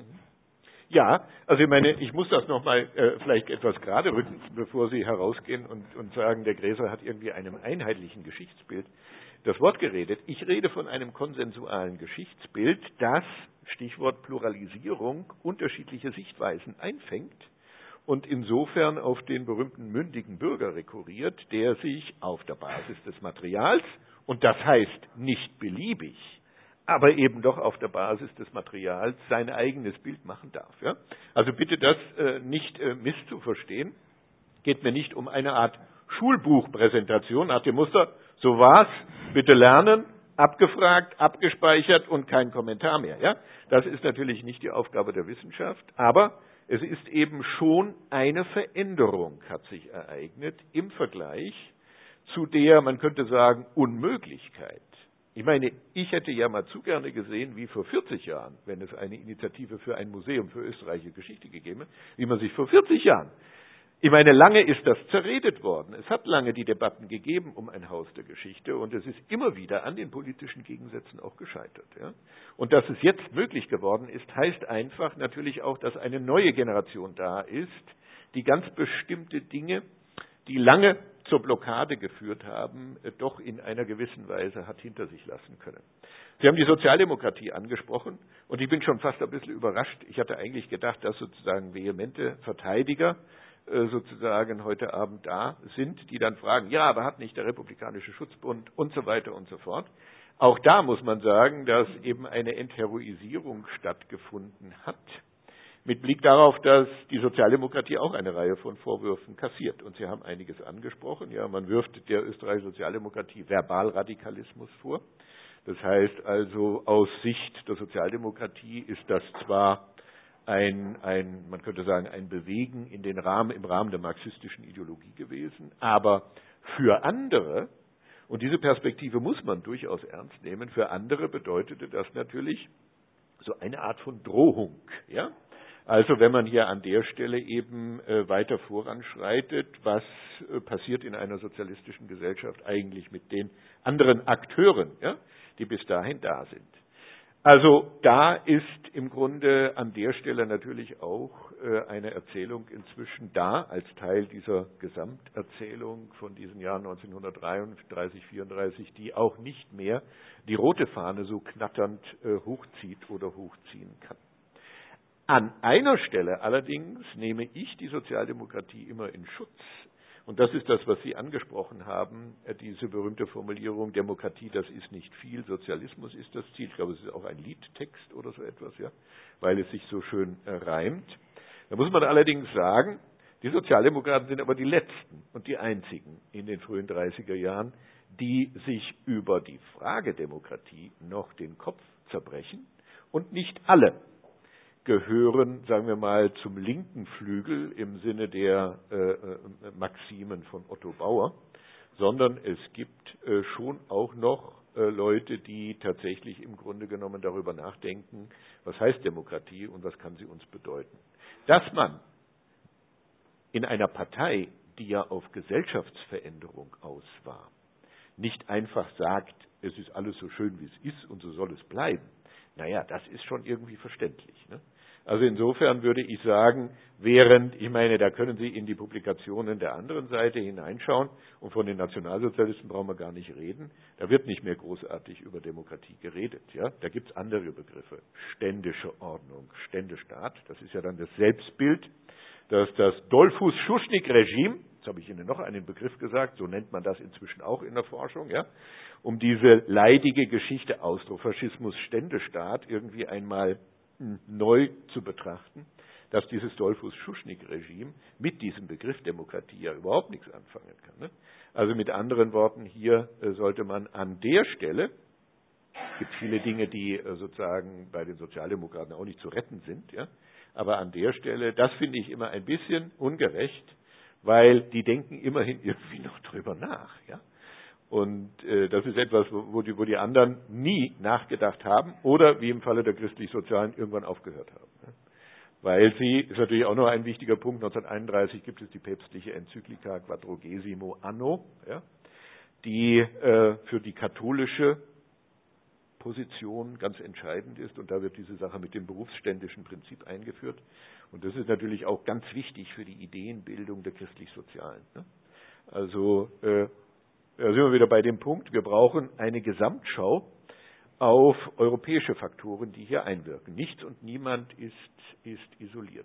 Ja, also ich meine, ich muss das nochmal äh, vielleicht etwas gerade rücken, bevor Sie herausgehen und, und sagen, der Gräser hat irgendwie einem einheitlichen Geschichtsbild das Wort geredet. Ich rede von einem konsensualen Geschichtsbild, das, Stichwort Pluralisierung, unterschiedliche Sichtweisen einfängt und insofern auf den berühmten mündigen Bürger rekurriert, der sich auf der Basis des Materials, und das heißt nicht beliebig, aber eben doch auf der Basis des Materials sein eigenes Bild machen darf. Ja? Also bitte das äh, nicht äh, misszuverstehen. Geht mir nicht um eine Art Schulbuchpräsentation nach dem Muster, so war's, bitte lernen, abgefragt, abgespeichert und kein Kommentar mehr. Ja? Das ist natürlich nicht die Aufgabe der Wissenschaft, aber es ist eben schon eine Veränderung, hat sich ereignet im Vergleich zu der, man könnte sagen, Unmöglichkeit. Ich meine, ich hätte ja mal zu gerne gesehen, wie vor vierzig Jahren, wenn es eine Initiative für ein Museum für österreichische Geschichte gegeben hat, wie man sich vor vierzig Jahren, ich meine, lange ist das zerredet worden. Es hat lange die Debatten gegeben um ein Haus der Geschichte und es ist immer wieder an den politischen Gegensätzen auch gescheitert. Ja? Und dass es jetzt möglich geworden ist, heißt einfach natürlich auch, dass eine neue Generation da ist, die ganz bestimmte Dinge, die lange zur Blockade geführt haben, doch in einer gewissen Weise hat hinter sich lassen können. Sie haben die Sozialdemokratie angesprochen und ich bin schon fast ein bisschen überrascht. Ich hatte eigentlich gedacht, dass sozusagen vehemente Verteidiger sozusagen heute Abend da sind, die dann fragen, ja, aber hat nicht der Republikanische Schutzbund und so weiter und so fort. Auch da muss man sagen, dass eben eine Entheroisierung stattgefunden hat, mit Blick darauf, dass die Sozialdemokratie auch eine Reihe von Vorwürfen kassiert. Und Sie haben einiges angesprochen. Ja, man wirft der österreichischen Sozialdemokratie Verbalradikalismus vor. Das heißt also, aus Sicht der Sozialdemokratie ist das zwar ein, ein, man könnte sagen, ein Bewegen in den Rahmen, im Rahmen der marxistischen Ideologie gewesen, aber für andere, und diese Perspektive muss man durchaus ernst nehmen, für andere bedeutete das natürlich so eine Art von Drohung, ja? Also wenn man hier an der Stelle eben äh, weiter voranschreitet, was äh, passiert in einer sozialistischen Gesellschaft eigentlich mit den anderen Akteuren, ja, die bis dahin da sind. Also da ist im Grunde an der Stelle natürlich auch äh, eine Erzählung inzwischen da, als Teil dieser Gesamterzählung von diesen Jahren neunzehnhundertdreiunddreißig, vierunddreißig, die auch nicht mehr die rote Fahne so knatternd äh, hochzieht oder hochziehen kann. An einer Stelle allerdings nehme ich die Sozialdemokratie immer in Schutz. Und das ist das, was Sie angesprochen haben, diese berühmte Formulierung, Demokratie, das ist nicht viel, Sozialismus ist das Ziel. Ich glaube, es ist auch ein Liedtext oder so etwas, ja, weil es sich so schön äh, reimt. Da muss man allerdings sagen, die Sozialdemokraten sind aber die Letzten und die Einzigen in den frühen dreißiger Jahren, die sich über die Frage Demokratie noch den Kopf zerbrechen. Und nicht alle gehören, sagen wir mal, zum linken Flügel im Sinne der äh, Maximen von Otto Bauer, sondern es gibt äh, schon auch noch äh, Leute, die tatsächlich im Grunde genommen darüber nachdenken, was heißt Demokratie und was kann sie uns bedeuten. Dass man in einer Partei, die ja auf Gesellschaftsveränderung aus war, nicht einfach sagt, es ist alles so schön, wie es ist und so soll es bleiben. Naja, das ist schon irgendwie verständlich. Ne? Also insofern würde ich sagen, während, ich meine, da können Sie in die Publikationen der anderen Seite hineinschauen und von den Nationalsozialisten brauchen wir gar nicht reden, da wird nicht mehr großartig über Demokratie geredet. Ja? Da gibt es andere Begriffe, ständische Ordnung, Ständestaat, das ist ja dann das Selbstbild, dass das Dollfuß-Schuschnigg-Regime, jetzt habe ich Ihnen noch einen Begriff gesagt, so nennt man das inzwischen auch in der Forschung, ja, um diese leidige Geschichte Austrofaschismus, Ständestaat irgendwie einmal neu zu betrachten, dass dieses Dollfuß-Schuschnigg-Regime mit diesem Begriff Demokratie ja überhaupt nichts anfangen kann. Ne? Also mit anderen Worten, hier äh, sollte man an der Stelle, es gibt viele Dinge, die äh, sozusagen bei den Sozialdemokraten auch nicht zu retten sind, ja, aber an der Stelle, das finde ich immer ein bisschen ungerecht, weil die denken immerhin irgendwie noch drüber nach. Ja? Und äh, das ist etwas, wo die, wo die anderen nie nachgedacht haben oder wie im Falle der christlich-sozialen irgendwann aufgehört haben. Ne? Weil sie, ist natürlich auch noch ein wichtiger Punkt, neunzehnhunderteinunddreißig gibt es die päpstliche Enzyklika Quadragesimo Anno, ja, die äh, für die katholische Position ganz entscheidend ist und da wird diese Sache mit dem berufsständischen Prinzip eingeführt und das ist natürlich auch ganz wichtig für die Ideenbildung der christlich-sozialen. Ne? Also äh, da sind wir wieder bei dem Punkt, wir brauchen eine Gesamtschau auf europäische Faktoren, die hier einwirken. Nichts und niemand ist, ist isoliert.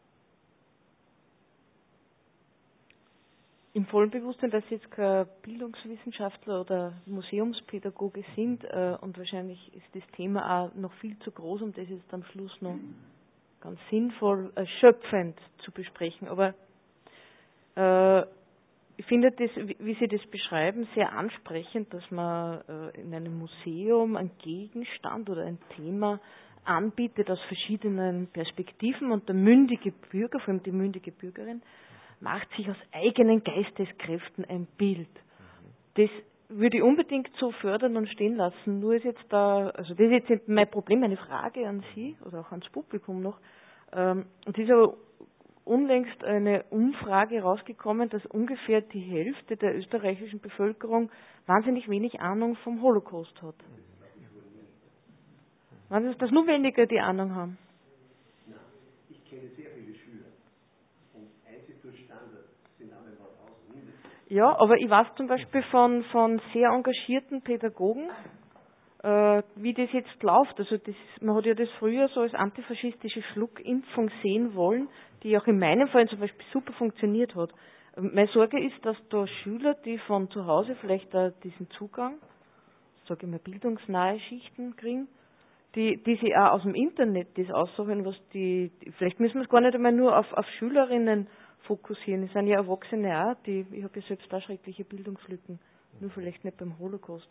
Im vollen Bewusstsein, dass Sie jetzt kein Bildungswissenschaftler oder Museumspädagoge sind äh, und wahrscheinlich ist das Thema auch noch viel zu groß, um das jetzt am Schluss noch ganz sinnvoll, erschöpfend zu besprechen. Aber äh, ich finde das, wie Sie das beschreiben, sehr ansprechend, dass man äh, in einem Museum einen Gegenstand oder ein Thema anbietet aus verschiedenen Perspektiven und der mündige Bürger, vor allem die mündige Bürgerin, macht sich aus eigenen Geisteskräften ein Bild. Das würde ich unbedingt so fördern und stehen lassen. Nur ist jetzt da, also das ist jetzt mein Problem, eine Frage an Sie oder auch ans Publikum noch. Ähm, und es ist aber unlängst eine Umfrage rausgekommen, dass ungefähr die Hälfte der österreichischen Bevölkerung wahnsinnig wenig Ahnung vom Holocaust hat. Wahnsinn, dass nur weniger die Ahnung haben. Ich kenne sehr viele Schüler. Ja, aber ich weiß zum Beispiel von, von sehr engagierten Pädagogen, äh, wie das jetzt läuft. Also das, man hat ja das früher so als antifaschistische Schluckimpfung sehen wollen, die auch in meinem Fall zum Beispiel super funktioniert hat. Meine Sorge ist, dass da Schüler, die von zu Hause vielleicht da diesen Zugang, sage ich mal, bildungsnahe Schichten kriegen, die, die sich auch aus dem Internet das aussuchen, was die, die vielleicht müssen wir es gar nicht einmal nur auf, auf Schülerinnen fokussieren. Es sind ja Erwachsene auch, die, ich habe ja selbst auch schreckliche Bildungslücken, nur vielleicht nicht beim Holocaust.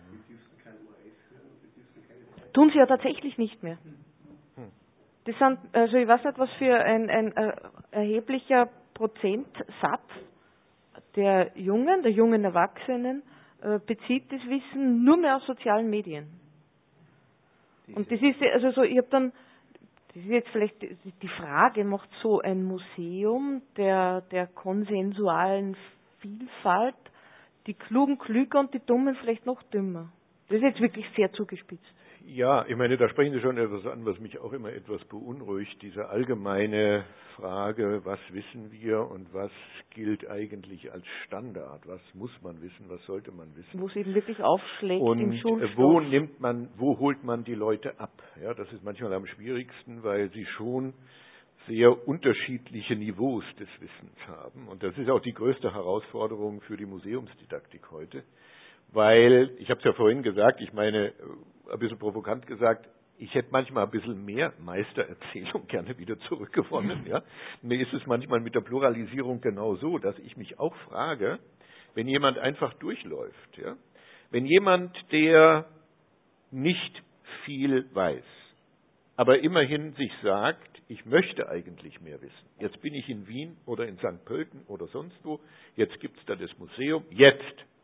Tun sie ja tatsächlich nicht mehr. Das sind, also ich weiß nicht, was für ein, ein erheblicher Prozentsatz der Jungen, der jungen Erwachsenen äh, bezieht das Wissen nur mehr aus sozialen Medien. Und das ist also so, ich habe dann, das ist jetzt vielleicht die Frage, macht so ein Museum der, der konsensualen Vielfalt die Klugen klüger und die Dummen vielleicht noch dümmer? Das ist jetzt wirklich sehr zugespitzt. Ja, ich meine, da sprechen Sie schon etwas an, was mich auch immer etwas beunruhigt, diese allgemeine Frage, was wissen wir und was gilt eigentlich als Standard, was muss man wissen, was sollte man wissen. Wo es eben wirklich aufschlägt und im Schulstoff. Wo nimmt man, wo holt man die Leute ab? Ja, das ist manchmal am schwierigsten, weil sie schon sehr unterschiedliche Niveaus des Wissens haben. Und das ist auch die größte Herausforderung für die Museumsdidaktik heute. Weil, ich habe es ja vorhin gesagt, ich meine, ein bisschen provokant gesagt, ich hätte manchmal ein bisschen mehr Meistererzählung gerne wieder zurückgewonnen. Ja. Mir ist es manchmal mit der Pluralisierung genau so, dass ich mich auch frage, wenn jemand einfach durchläuft, ja, wenn jemand, der nicht viel weiß, aber immerhin sich sagt, ich möchte eigentlich mehr wissen. Jetzt bin ich in Wien oder in Sankt Pölten oder sonst wo, jetzt gibt es da das Museum, jetzt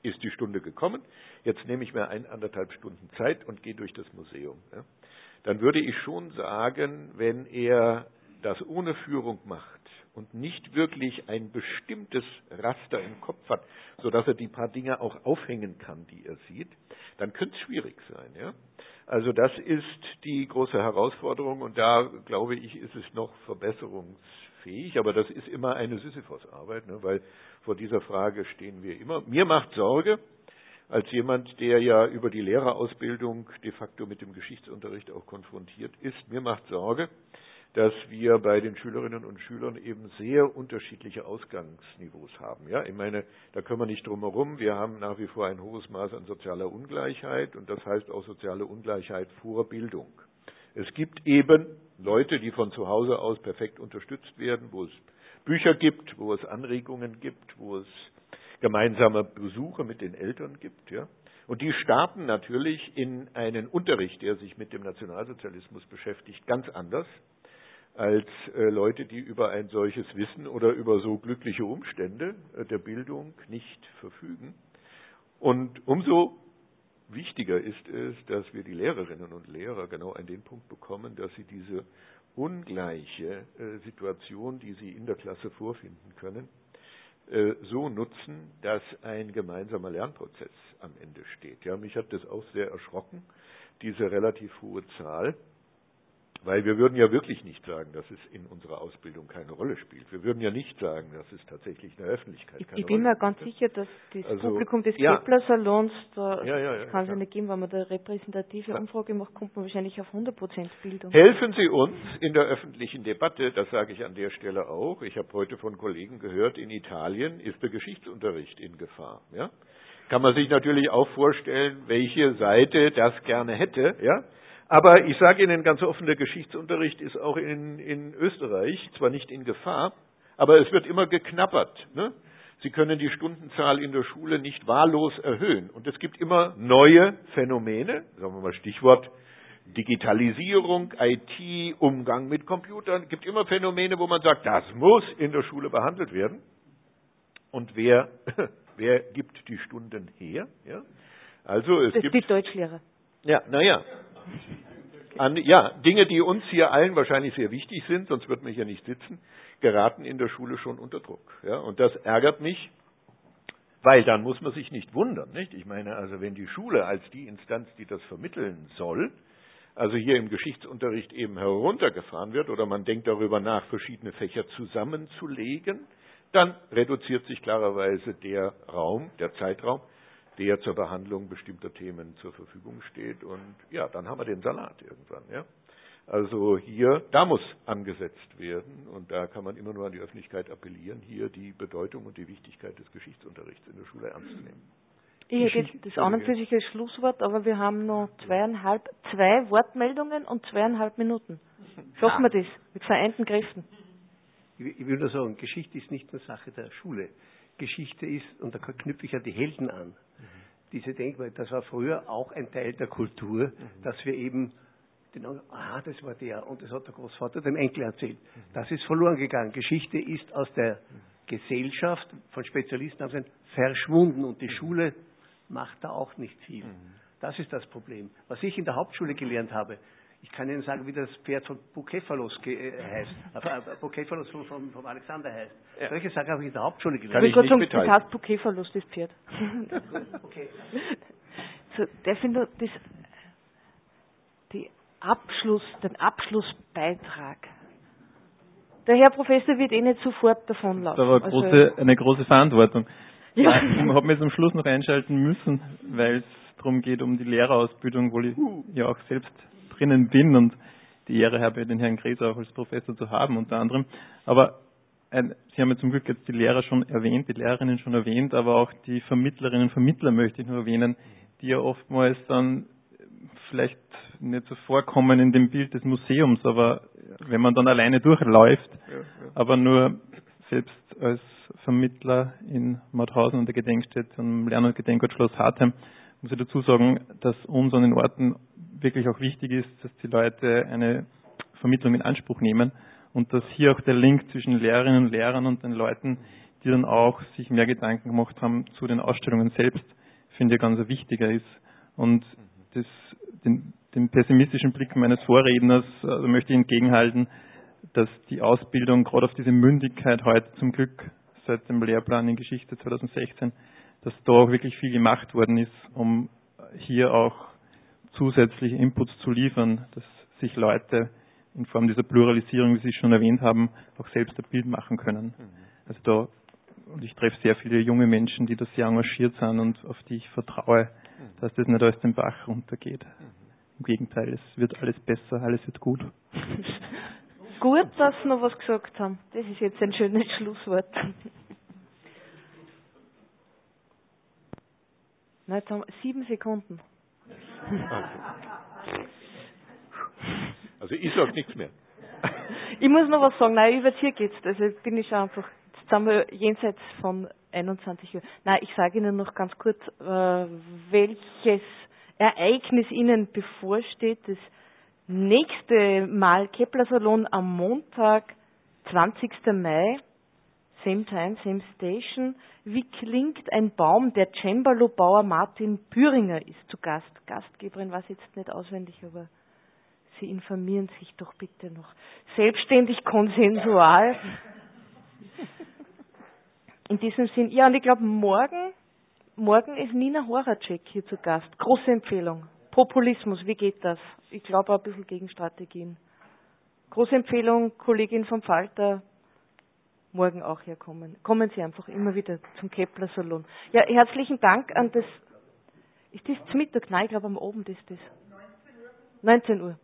ist die Stunde gekommen, jetzt nehme ich mir eineinhalb Stunden Zeit und gehe durch das Museum. Ja. Dann würde ich schon sagen, wenn er das ohne Führung macht und nicht wirklich ein bestimmtes Raster im Kopf hat, sodass er die paar Dinge auch aufhängen kann, die er sieht, dann könnte es schwierig sein. Ja? Also das ist die große Herausforderung und da, glaube ich, ist es noch verbesserungsfähig, aber das ist immer eine Sisyphos-Arbeit, ne? Weil vor dieser Frage stehen wir immer. Mir macht Sorge, als jemand, der ja über die Lehrerausbildung de facto mit dem Geschichtsunterricht auch konfrontiert ist, mir macht Sorge, dass wir bei den Schülerinnen und Schülern eben sehr unterschiedliche Ausgangsniveaus haben. Ja, ich meine, da können wir nicht drum herum. Wir haben nach wie vor ein hohes Maß an sozialer Ungleichheit und das heißt auch soziale Ungleichheit vor Bildung. Es gibt eben Leute, die von zu Hause aus perfekt unterstützt werden, wo es Bücher gibt, wo es Anregungen gibt, wo es gemeinsame Besuche mit den Eltern gibt. Ja. Und die starten natürlich in einen Unterricht, der sich mit dem Nationalsozialismus beschäftigt, ganz anders als äh, Leute, die über ein solches Wissen oder über so glückliche Umstände äh, der Bildung nicht verfügen. Und umso wichtiger ist es, dass wir die Lehrerinnen und Lehrer genau an den Punkt bekommen, dass sie diese ungleiche äh, Situation, die sie in der Klasse vorfinden können, äh, so nutzen, dass ein gemeinsamer Lernprozess am Ende steht. Ja, mich hat das auch sehr erschrocken, diese relativ hohe Zahl. Weil wir würden ja wirklich nicht sagen, dass es in unserer Ausbildung keine Rolle spielt. Wir würden ja nicht sagen, dass es tatsächlich in der Öffentlichkeit ich, keine ich bin Rolle mir ganz spielt. sicher, dass das also, Publikum des ja. Kepler-Salons, da ja, ja, ja, kann es ja ja nicht geben, wenn man da repräsentative ja. Umfrage macht, kommt man wahrscheinlich auf hundert Prozent Bildung. Helfen Sie uns in der öffentlichen Debatte, das sage ich an der Stelle auch. Ich habe heute von Kollegen gehört, in Italien ist der Geschichtsunterricht in Gefahr. Ja? Kann man sich natürlich auch vorstellen, welche Seite das gerne hätte, ja? Aber ich sage Ihnen ganz offen, der Geschichtsunterricht ist auch in, in Österreich zwar nicht in Gefahr, aber es wird immer geknabbert. Ne? Sie können die Stundenzahl in der Schule nicht wahllos erhöhen. Und es gibt immer neue Phänomene, sagen wir mal Stichwort Digitalisierung, I T, Umgang mit Computern. Es gibt immer Phänomene, wo man sagt, das muss in der Schule behandelt werden. Und wer, wer gibt die Stunden her? Ja? Also es das gibt ist die Deutschlehrer. Ja, naja. An, ja, Dinge, die uns hier allen wahrscheinlich sehr wichtig sind, sonst würden wir hier nicht sitzen, geraten in der Schule schon unter Druck. Ja, und das ärgert mich, weil dann muss man sich nicht wundern. Nicht? Ich meine, also wenn die Schule als die Instanz, die das vermitteln soll, also hier im Geschichtsunterricht eben heruntergefahren wird oder man denkt darüber nach, verschiedene Fächer zusammenzulegen, dann reduziert sich klarerweise der Raum, der Zeitraum, der zur Behandlung bestimmter Themen zur Verfügung steht. Und ja, dann haben wir den Salat irgendwann. Ja? Also hier, da muss angesetzt werden und da kann man immer nur an die Öffentlichkeit appellieren, hier die Bedeutung und die Wichtigkeit des Geschichtsunterrichts in der Schule ernst zu nehmen. Ich hätte jetzt das an und für sich als Schlusswort, aber wir haben noch zweieinhalb, zwei Wortmeldungen und zweieinhalb Minuten. Schaffen wir das mit vereinten Kräften? Ich will nur sagen, Geschichte ist nicht nur Sache der Schule. Geschichte ist, und da knüpfe ich an die Helden an, mhm. diese Denkweise, das war früher auch ein Teil der Kultur, mhm. dass wir eben, den, aha, das war der, und das hat der Großvater dem Enkel erzählt. Mhm. Das ist verloren gegangen. Geschichte ist aus der mhm. Gesellschaft, von Spezialisten haben sie verschwunden und die mhm. Schule macht da auch nicht viel. Mhm. Das ist das Problem. Was ich in der Hauptschule gelernt habe, ich kann Ihnen sagen, wie das Pferd von Bukephalos äh, heißt. Äh, Bukephalos von, von, von Alexander heißt. Ja. Solche Sachen habe ich in der Hauptschule gelernt. Ich würde sagen, das heißt Bukephalos, das Pferd. Okay. So, der findet das, die Abschluss, den Abschlussbeitrag. Der Herr Professor wird eh nicht sofort davonlaufen. Das ist aber eine große, eine große Verantwortung. Ja. Ich habe mich zum Schluss noch einschalten müssen, weil es darum geht, um die Lehrerausbildung, wo ich ja auch selbst drinnen bin und die Ehre habe, den Herrn Gräser auch als Professor zu haben, unter anderem. Aber ein, Sie haben ja zum Glück jetzt die Lehrer schon erwähnt, die Lehrerinnen schon erwähnt, aber auch die Vermittlerinnen und Vermittler möchte ich nur erwähnen, die ja oftmals dann vielleicht nicht so vorkommen in dem Bild des Museums, aber wenn man dann alleine durchläuft, ja, ja. aber nur selbst als Vermittler in Mauthausen an der Gedenkstätte am Lern- und Gedenkort Schloss Hartheim muss ich dazu sagen, dass uns an den Orten wirklich auch wichtig ist, dass die Leute eine Vermittlung in Anspruch nehmen und dass hier auch der Link zwischen Lehrerinnen und Lehrern und den Leuten, die dann auch sich mehr Gedanken gemacht haben zu den Ausstellungen selbst, finde ich ganz ein wichtiger ist. Und das, den, den pessimistischen Blick meines Vorredners also möchte ich entgegenhalten, dass die Ausbildung gerade auf diese Mündigkeit heute zum Glück seit dem Lehrplan in Geschichte zweitausendsechzehn, dass da auch wirklich viel gemacht worden ist, um hier auch zusätzliche Inputs zu liefern, dass sich Leute in Form dieser Pluralisierung, wie Sie schon erwähnt haben, auch selbst ein Bild machen können. Also da, und ich treffe sehr viele junge Menschen, die da sehr engagiert sind und auf die ich vertraue, dass das nicht alles den Bach runtergeht. Im Gegenteil, es wird alles besser, alles wird gut. Gut, dass Sie noch was gesagt haben. Das ist jetzt ein schönes Schlusswort. Na, jetzt haben wir sieben Sekunden. Also ich sage nichts mehr. Ich muss noch was sagen. Nein, über Tier geht's. Also jetzt bin ich schon einfach, jetzt sind wir jenseits von einundzwanzig Uhr. Nein, ich sage Ihnen noch ganz kurz, äh, welches Ereignis Ihnen bevorsteht. Das nächste Mal Kepler-Salon am Montag, zwanzigsten Mai, same time, same station. Wie klingt ein Baum? Der Cembalo-Bauer Martin Büringer ist zu Gast. Gastgeberin weiß jetzt nicht auswendig, aber Sie informieren sich doch bitte noch. Selbstständig, konsensual. In diesem Sinn, ja, und ich glaube, morgen, morgen ist Nina Horacek hier zu Gast. Große Empfehlung. Populismus, wie geht das? Ich glaube auch ein bisschen Gegenstrategien. Große Empfehlung, Kollegin vom Falter, morgen auch herkommen. Kommen Sie einfach immer wieder zum Kepler-Salon. Ja, herzlichen Dank an das, ist das zum Mittag? Nein, ich glaube am Abend ist das. neunzehn Uhr.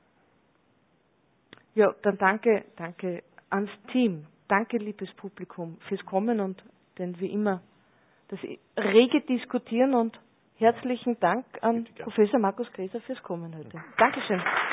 Ja, dann danke, danke ans Team. Danke, liebes Publikum, fürs Kommen und denn wie immer das rege Diskutieren und herzlichen Dank an Professor Markus Gräser fürs Kommen heute. Dankeschön.